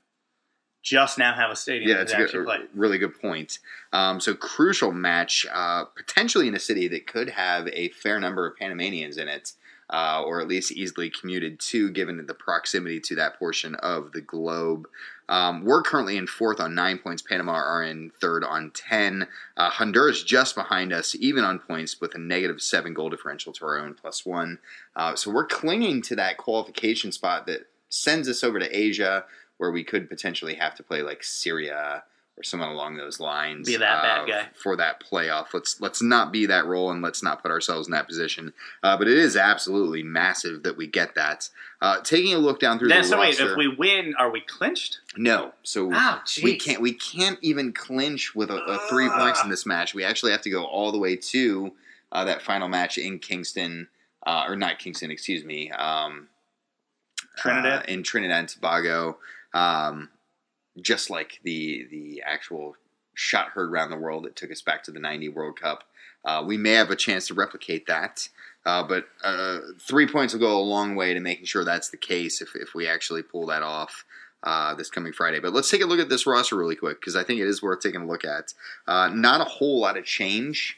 just now have a stadium Yeah, that it's they a actually good, play. really good point. Um, so crucial match, uh, potentially in a city that could have a fair number of Panamanians in it, uh, or at least easily commuted to, given the proximity to that portion of the globe. Um, we're currently in fourth on nine points. Panama are in third on ten. Uh, Honduras just behind us, even on points, with a negative seven goal differential to our own plus one. Uh, so we're clinging to that qualification spot that sends us over to Asia, where we could potentially have to play like Syria or someone along those lines. Be that uh, bad guy. for that playoff. Let's let's not be that role, and let's not put ourselves in that position. Uh, but it is absolutely massive that we get that. Uh, taking a look down through Then, the so roster. wait, if we win, are we clinched? No, so Oh, we jeez. can't we can't even clinch with a, a three points in this match. We actually have to go all the way to uh, that final match in Kingston, uh, or not Kingston, excuse me, um, Trinidad? uh, in Trinidad and Tobago. Um, just like the the actual shot heard around the world that took us back to the ninety World Cup. Uh, we may have a chance to replicate that, uh, but uh, three points will go a long way to making sure that's the case if, if we actually pull that off uh, this coming Friday. But let's take a look at this roster really quick, because I think it is worth taking a look at. Uh, not a whole lot of change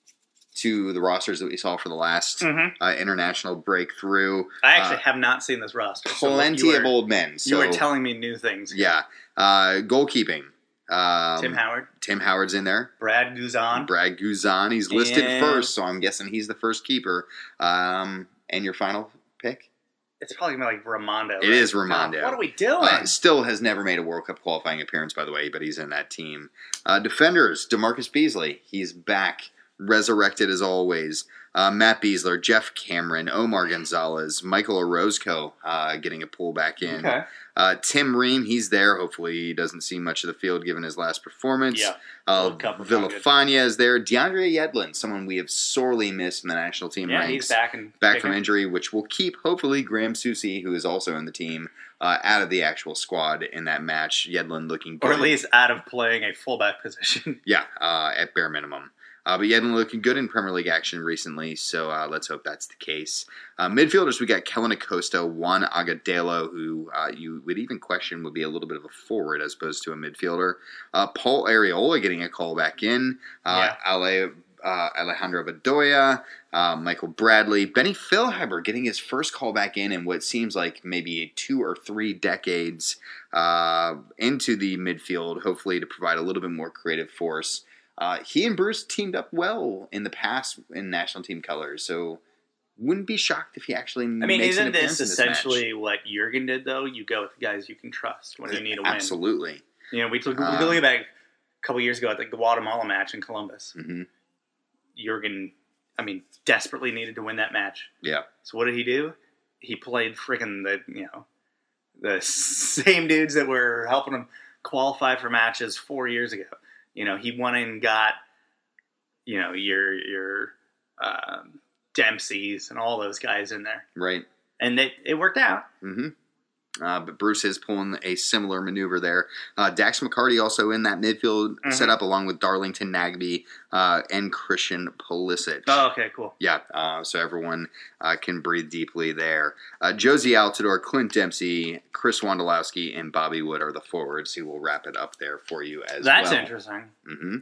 to the rosters that we saw for the last Mm-hmm. uh, international breakthrough. I actually Uh, have not seen this roster. so plenty you were, of old men. So, you were telling me new things. yeah. Uh, goalkeeping. Um, Tim Howard, Tim Howard's in there. Brad Guzan. Brad Guzan. He's listed And- first, so I'm guessing he's the first keeper. Um, and your final pick? It's probably gonna be like Ramondo. It right? is Ramondo. God, what are we doing? Uh, still has never made a World Cup qualifying appearance, by the way, but he's in that team. Uh, defenders, DeMarcus Beasley. He's back. Resurrected as always. Uh, Matt Beasler, Jeff Cameron, Omar Gonzalez, Michael Orozco uh, getting a pull back in. okay. Uh, Tim Ream, he's there. Hopefully he doesn't see much of the field given his last performance. Yeah. Uh, World Cup was not good. Villafania is there. DeAndre Yedlin, someone we have sorely missed in the national team Yeah, ranks. he's back and Back kicking. from injury, which will keep, hopefully, Graham Susi, who is also in the team, uh, out of the actual squad in that match. Yedlin looking good. or at least out of playing a fullback position. Yeah, uh, at bare minimum. Uh, but Yedlin looking good in Premier League action recently, so uh, let's hope that's the case. Uh, midfielders, we got Kellen Acosta, Juan Agudelo, who uh, you would even question would be a little bit of a forward as opposed to a midfielder. Uh, Paul Areola getting a call back in. Uh, Ale, uh, Alejandro Bedoya, uh, Michael Bradley. Benny Philheimer getting his first call back in in what seems like maybe two or three decades uh, into the midfield, hopefully to provide a little bit more creative force. Uh, he and Bruce teamed up well in the past in national team colors, so wouldn't be shocked if he actually I mean, makes an isn't appearance this in this essentially what Jurgen did, though? You go with the guys you can trust when match. you need a win. Absolutely. You know, we took we Um, look back a couple years ago at the Guatemala match in Columbus. hmm Jurgen, I mean, desperately needed to win that match. Yeah. So what did he do? He played freaking the, you know, the same dudes that were helping him qualify for matches four years ago. You know, he went and got, you know, your your um, Dempsey's and all those guys in there. Right. And it, it worked out. Mm-hmm. Uh, but Bruce is pulling a similar maneuver there. Uh, Dax McCarty also in that midfield Mm-hmm. setup along with Darlington Nagbe uh, and Christian Pulisic. Oh, okay, cool. Yeah, uh, so everyone uh, can breathe deeply there. Uh, Josie Altidore, Clint Dempsey, Chris Wondolowski, and Bobby Wood are the forwards who will wrap it up there for you as That's well. That's interesting. Mm-hmm.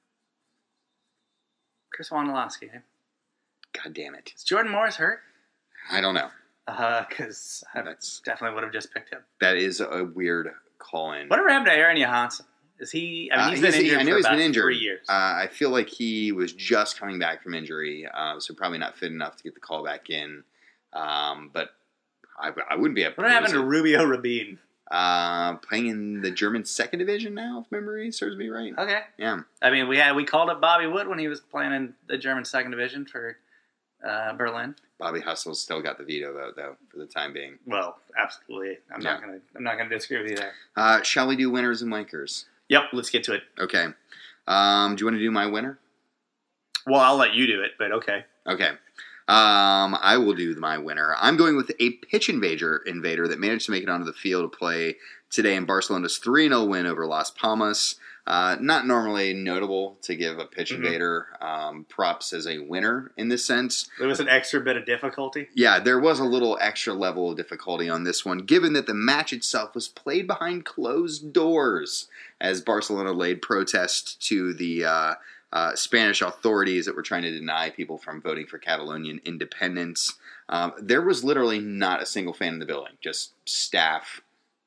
Chris Wondolowski. Eh? God damn it. Is Jordan Morris hurt? I don't know. Because uh, I That's, definitely would have just picked him. That is a weird call-in. Whatever happened to Aaron Johansson? Is he? I mean, he's uh, been he's, injured I know for he's about been injured. three years. Uh, I feel like he was just coming back from injury, uh, so probably not fit enough to get the call back in. Um, but I, I wouldn't be able to. What happened to Rubio Rabin? Uh, playing in the German second division now, if memory serves me right. Okay. Yeah. I mean, we had we called up Bobby Wood when he was playing in the German second division for uh, Berlin. Bobby Hustle's still got the veto vote though, for the time being. Well, absolutely. I'm Yeah. not gonna. I'm not gonna disagree with you there. Uh, shall we do winners and wankers? Yep. Let's get to it. Okay. Um, do you want to do my winner? Well, I'll let you do it, but okay. Okay. Um, I will do my winner. I'm going with a pitch invader invader that managed to make it onto the field to play today in Barcelona's three nil win over Las Palmas. Uh, not normally notable to give a pitch Mhm. invader um, props as a winner in this sense. There was an extra bit of difficulty. Yeah, there was a little extra level of difficulty on this one, given that the match itself was played behind closed doors as Barcelona laid protest to the uh, uh, Spanish authorities that were trying to deny people from voting for Catalonian independence. Um, there was literally not a single fan in the building, just staff,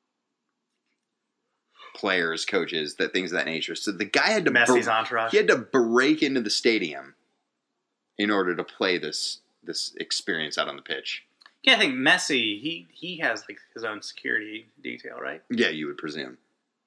players, coaches, that things of that nature. So the guy had to Messi's br- entourage. he had to break into the stadium in order to play this this experience out on the pitch. Yeah, I think Messi. He he has like his own security detail, right? Yeah, you would presume.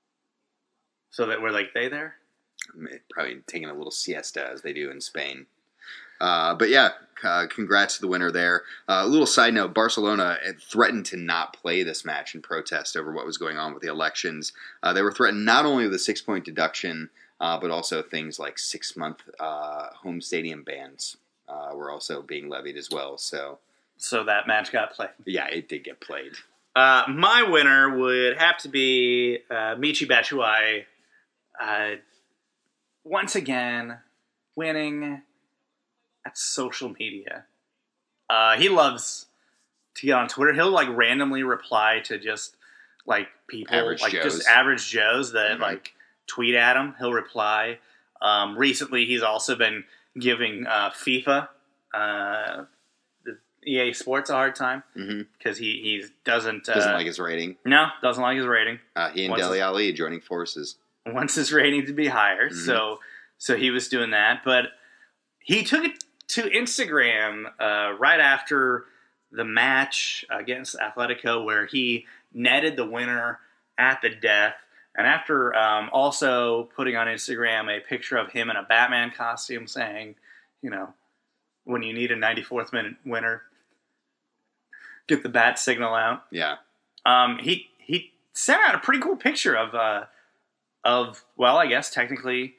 So that we're like they there. Probably taking a little siesta as they do in Spain. Uh, but yeah, uh, congrats to the winner there. Uh, a little side note, Barcelona threatened to not play this match in protest over what was going on with the elections. Uh, they were threatened not only with a six-point deduction, uh, but also things like six-month uh, home stadium bans uh, were also being levied as well. So, So that match got played. yeah, it did get played. Uh, my winner would have to be uh, Michi Batshuayi. Uh, once again, winning at social media. Uh, he loves to get on Twitter. He'll like randomly reply to just like people, Average like Joes. just average Joes that Mhm. like tweet at him. He'll reply. Um, recently, he's also been giving uh, FIFA, uh, the E A Sports, a hard time Mm-hmm. because he he doesn't uh, Doesn't like his rating. no doesn't like his rating. Uh, he and Once Dele his- Ali joining forces. Wants his rating to be higher. Mhm. So so he was doing that, but he took it to Instagram uh, right after the match against Atletico, where he netted the winner at the death, and after um, also putting on Instagram a picture of him in a Batman costume, saying, you know, when you need a ninety-fourth minute winner, get the bat signal out. Yeah. Um, he he sent out a pretty cool picture of uh, of well, I guess technically,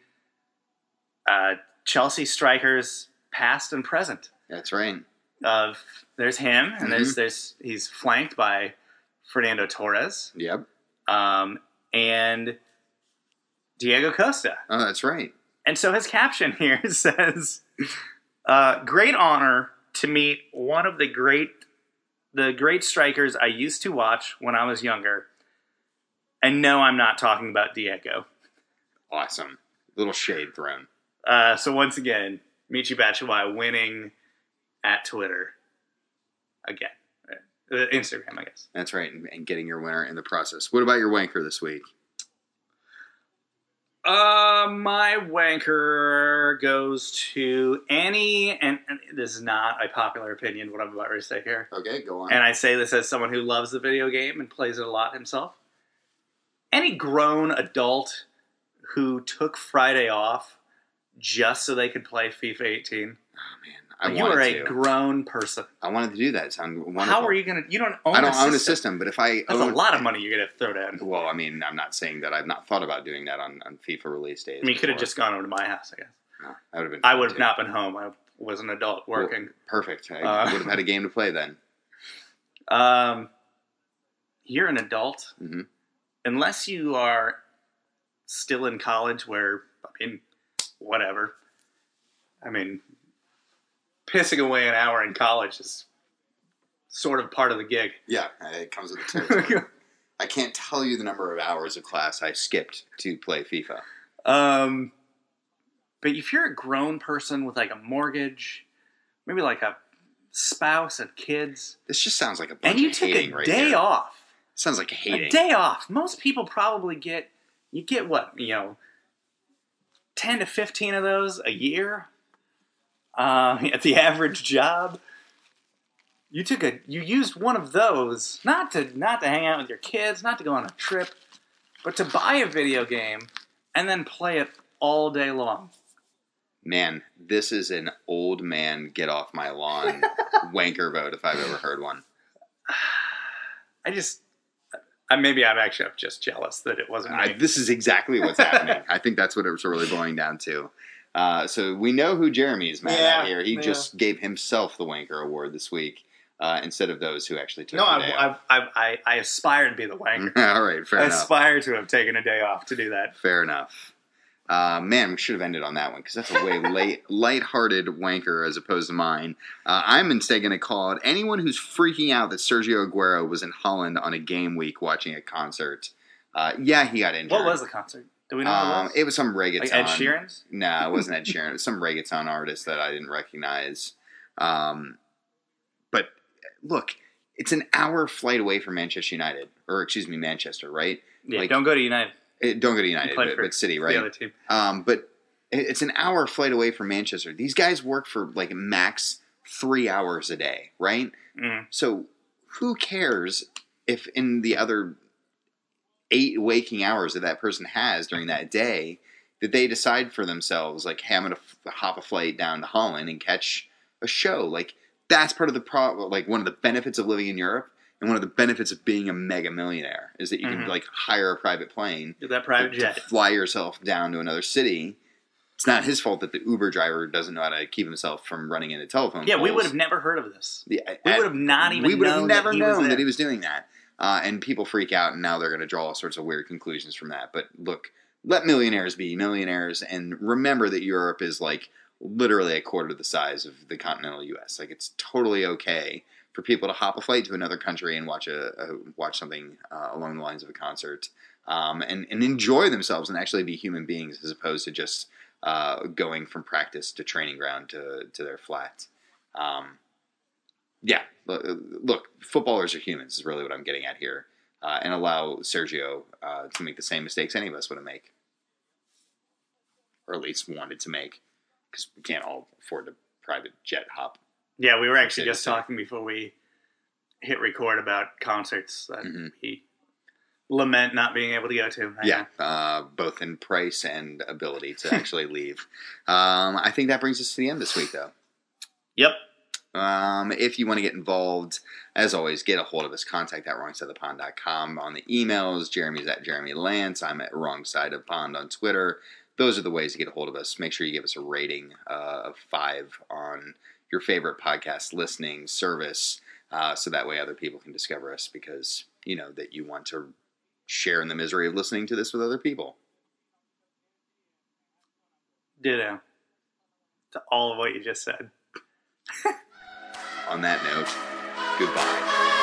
uh, Chelsea strikers past and present. That's right. Of there's him, and Mhm. there's there's he's flanked by Fernando Torres, Yep. um, and Diego Costa. Oh, that's right. And so his caption here says, uh, "Great honor to meet one of the great, the great strikers I used to watch when I was younger. And no, I'm not talking about Diego." Awesome. Little shade thrown. Uh, so once again, Michi Batshuayi winning at Twitter again, uh, Instagram, I guess. That's right, and, and getting your winner in the process. What about your wanker this week? Uh, my wanker goes to Annie, and, and this is not a popular opinion, what I'm about to say here. Okay, go on. And I say this as someone who loves the video game and plays it a lot himself. Any grown adult who took Friday off just so they could play FIFA eighteen, oh man, I you wanted are a to. grown person. I wanted to do that. It sounded wonderful. How are you going to... You don't own I don't a own system. a system, but if I That's own, a lot of money you're going to throw down. Well, I mean, I'm not saying that I've not thought about doing that on, on FIFA release days. I mean, you could have before. just gone over to my house, I guess. No, that would have been. I fun, would have too. not been home. I was an adult working. Well, perfect. I Uh, would have had a game to play then. Um, you're an adult. Mm-hmm. Unless you are still in college where, I mean, whatever. I mean, pissing away an hour in college is sort of part of the gig. Yeah, it comes with the territory. I can't tell you the number of hours of class I skipped to play FIFA. Um, but if you're a grown person with like a mortgage, maybe like a spouse and kids, This just sounds like a bunch and you of took hating a right day here. off, Sounds like hating. a day off. Most people probably get, you get what, you know, ten to fifteen of those a year uh, at the average job. You took a, you used one of those not to not to hang out with your kids, not to go on a trip, but to buy a video game and then play it all day long. Man, this is an old man get off my lawn wanker vote if I've ever heard one. I just, I, maybe I'm actually just jealous that it wasn't me. I, this is exactly what's happening. I think that's what it was really boiling down to. Uh, so we know who Jeremy's mad Yeah, at here. He yeah. just gave himself the wanker award this week uh, instead of those who actually took no, the I, day I, off. I, I, I aspire to be the wanker. All right, fair I enough. aspire to have taken a day off to do that. Fair enough. Uh, man, we should have ended on that one because that's a way late, lighthearted wanker as opposed to mine. Uh, I'm instead going to call out anyone who's freaking out that Sergio Aguero was in Holland on a game week watching a concert. Uh, yeah, he got injured. What was the concert? Do we know what it Um, was? it was some reggaeton. Like Ed Sheeran's? No, it wasn't Ed Sheeran. It was some reggaeton artist that I didn't recognize. Um, but look, it's an hour flight away from Manchester United, or excuse me, Manchester, right? Yeah, like- don't go to United. It, don't go to United, played but, for but City, The right? other team. Um, but it- it's an hour flight away from Manchester. These guys work for like max three hours a day, right? Mm. So who cares if in the other eight waking hours that that person has during that day that they decide for themselves, like, hey, I'm going to f- hop a flight down to Holland and catch a show. Like, that's part of the problem. Like, one of the benefits of living in Europe and one of the benefits of being a mega millionaire is that you Mhm. can, like, hire a private plane Get that private to, jet. to fly yourself down to another city. It's not his fault that the Uber driver doesn't know how to keep himself from running into telephone Yeah, we poles. would have never heard of this. Yeah, We at- would have not even we would have known never that he known was there. that he was doing that. Uh, and people freak out, and now they're going to draw all sorts of weird conclusions from that. But look, let millionaires be millionaires, and remember that Europe is like literally a quarter the size of the continental U S. Like, it's totally okay for people to hop a flight to another country and watch a, a watch something uh, along the lines of a concert, um, and and enjoy themselves and actually be human beings as opposed to just uh, going from practice to training ground to to their flat. Um, yeah, look, footballers are humans is really what I'm getting at here, uh, and allow Sergio uh, to make the same mistakes any of us would make, or at least wanted to make, because we can't all afford a private jet hop. Yeah, we were actually City just to city. talking before we hit record about concerts that Mhm. we lament not being able to go to. I Yeah, know. uh, both in price and ability to actually leave. Um, I think that brings us to the end this week, though. Yep. Um, if you want to get involved, as always, get a hold of us. Contact at wrong side of the pond dot com on the emails. Jeremy's at Jeremy Lance. I'm at Wrong Side of Pond on Twitter. Those are the ways to get a hold of us. Make sure you give us a rating uh, of five on your favorite podcast listening service, uh, so that way other people can discover us, because you know that you want to share in the misery of listening to this with other people. Ditto to all of what you just said. On that note, goodbye.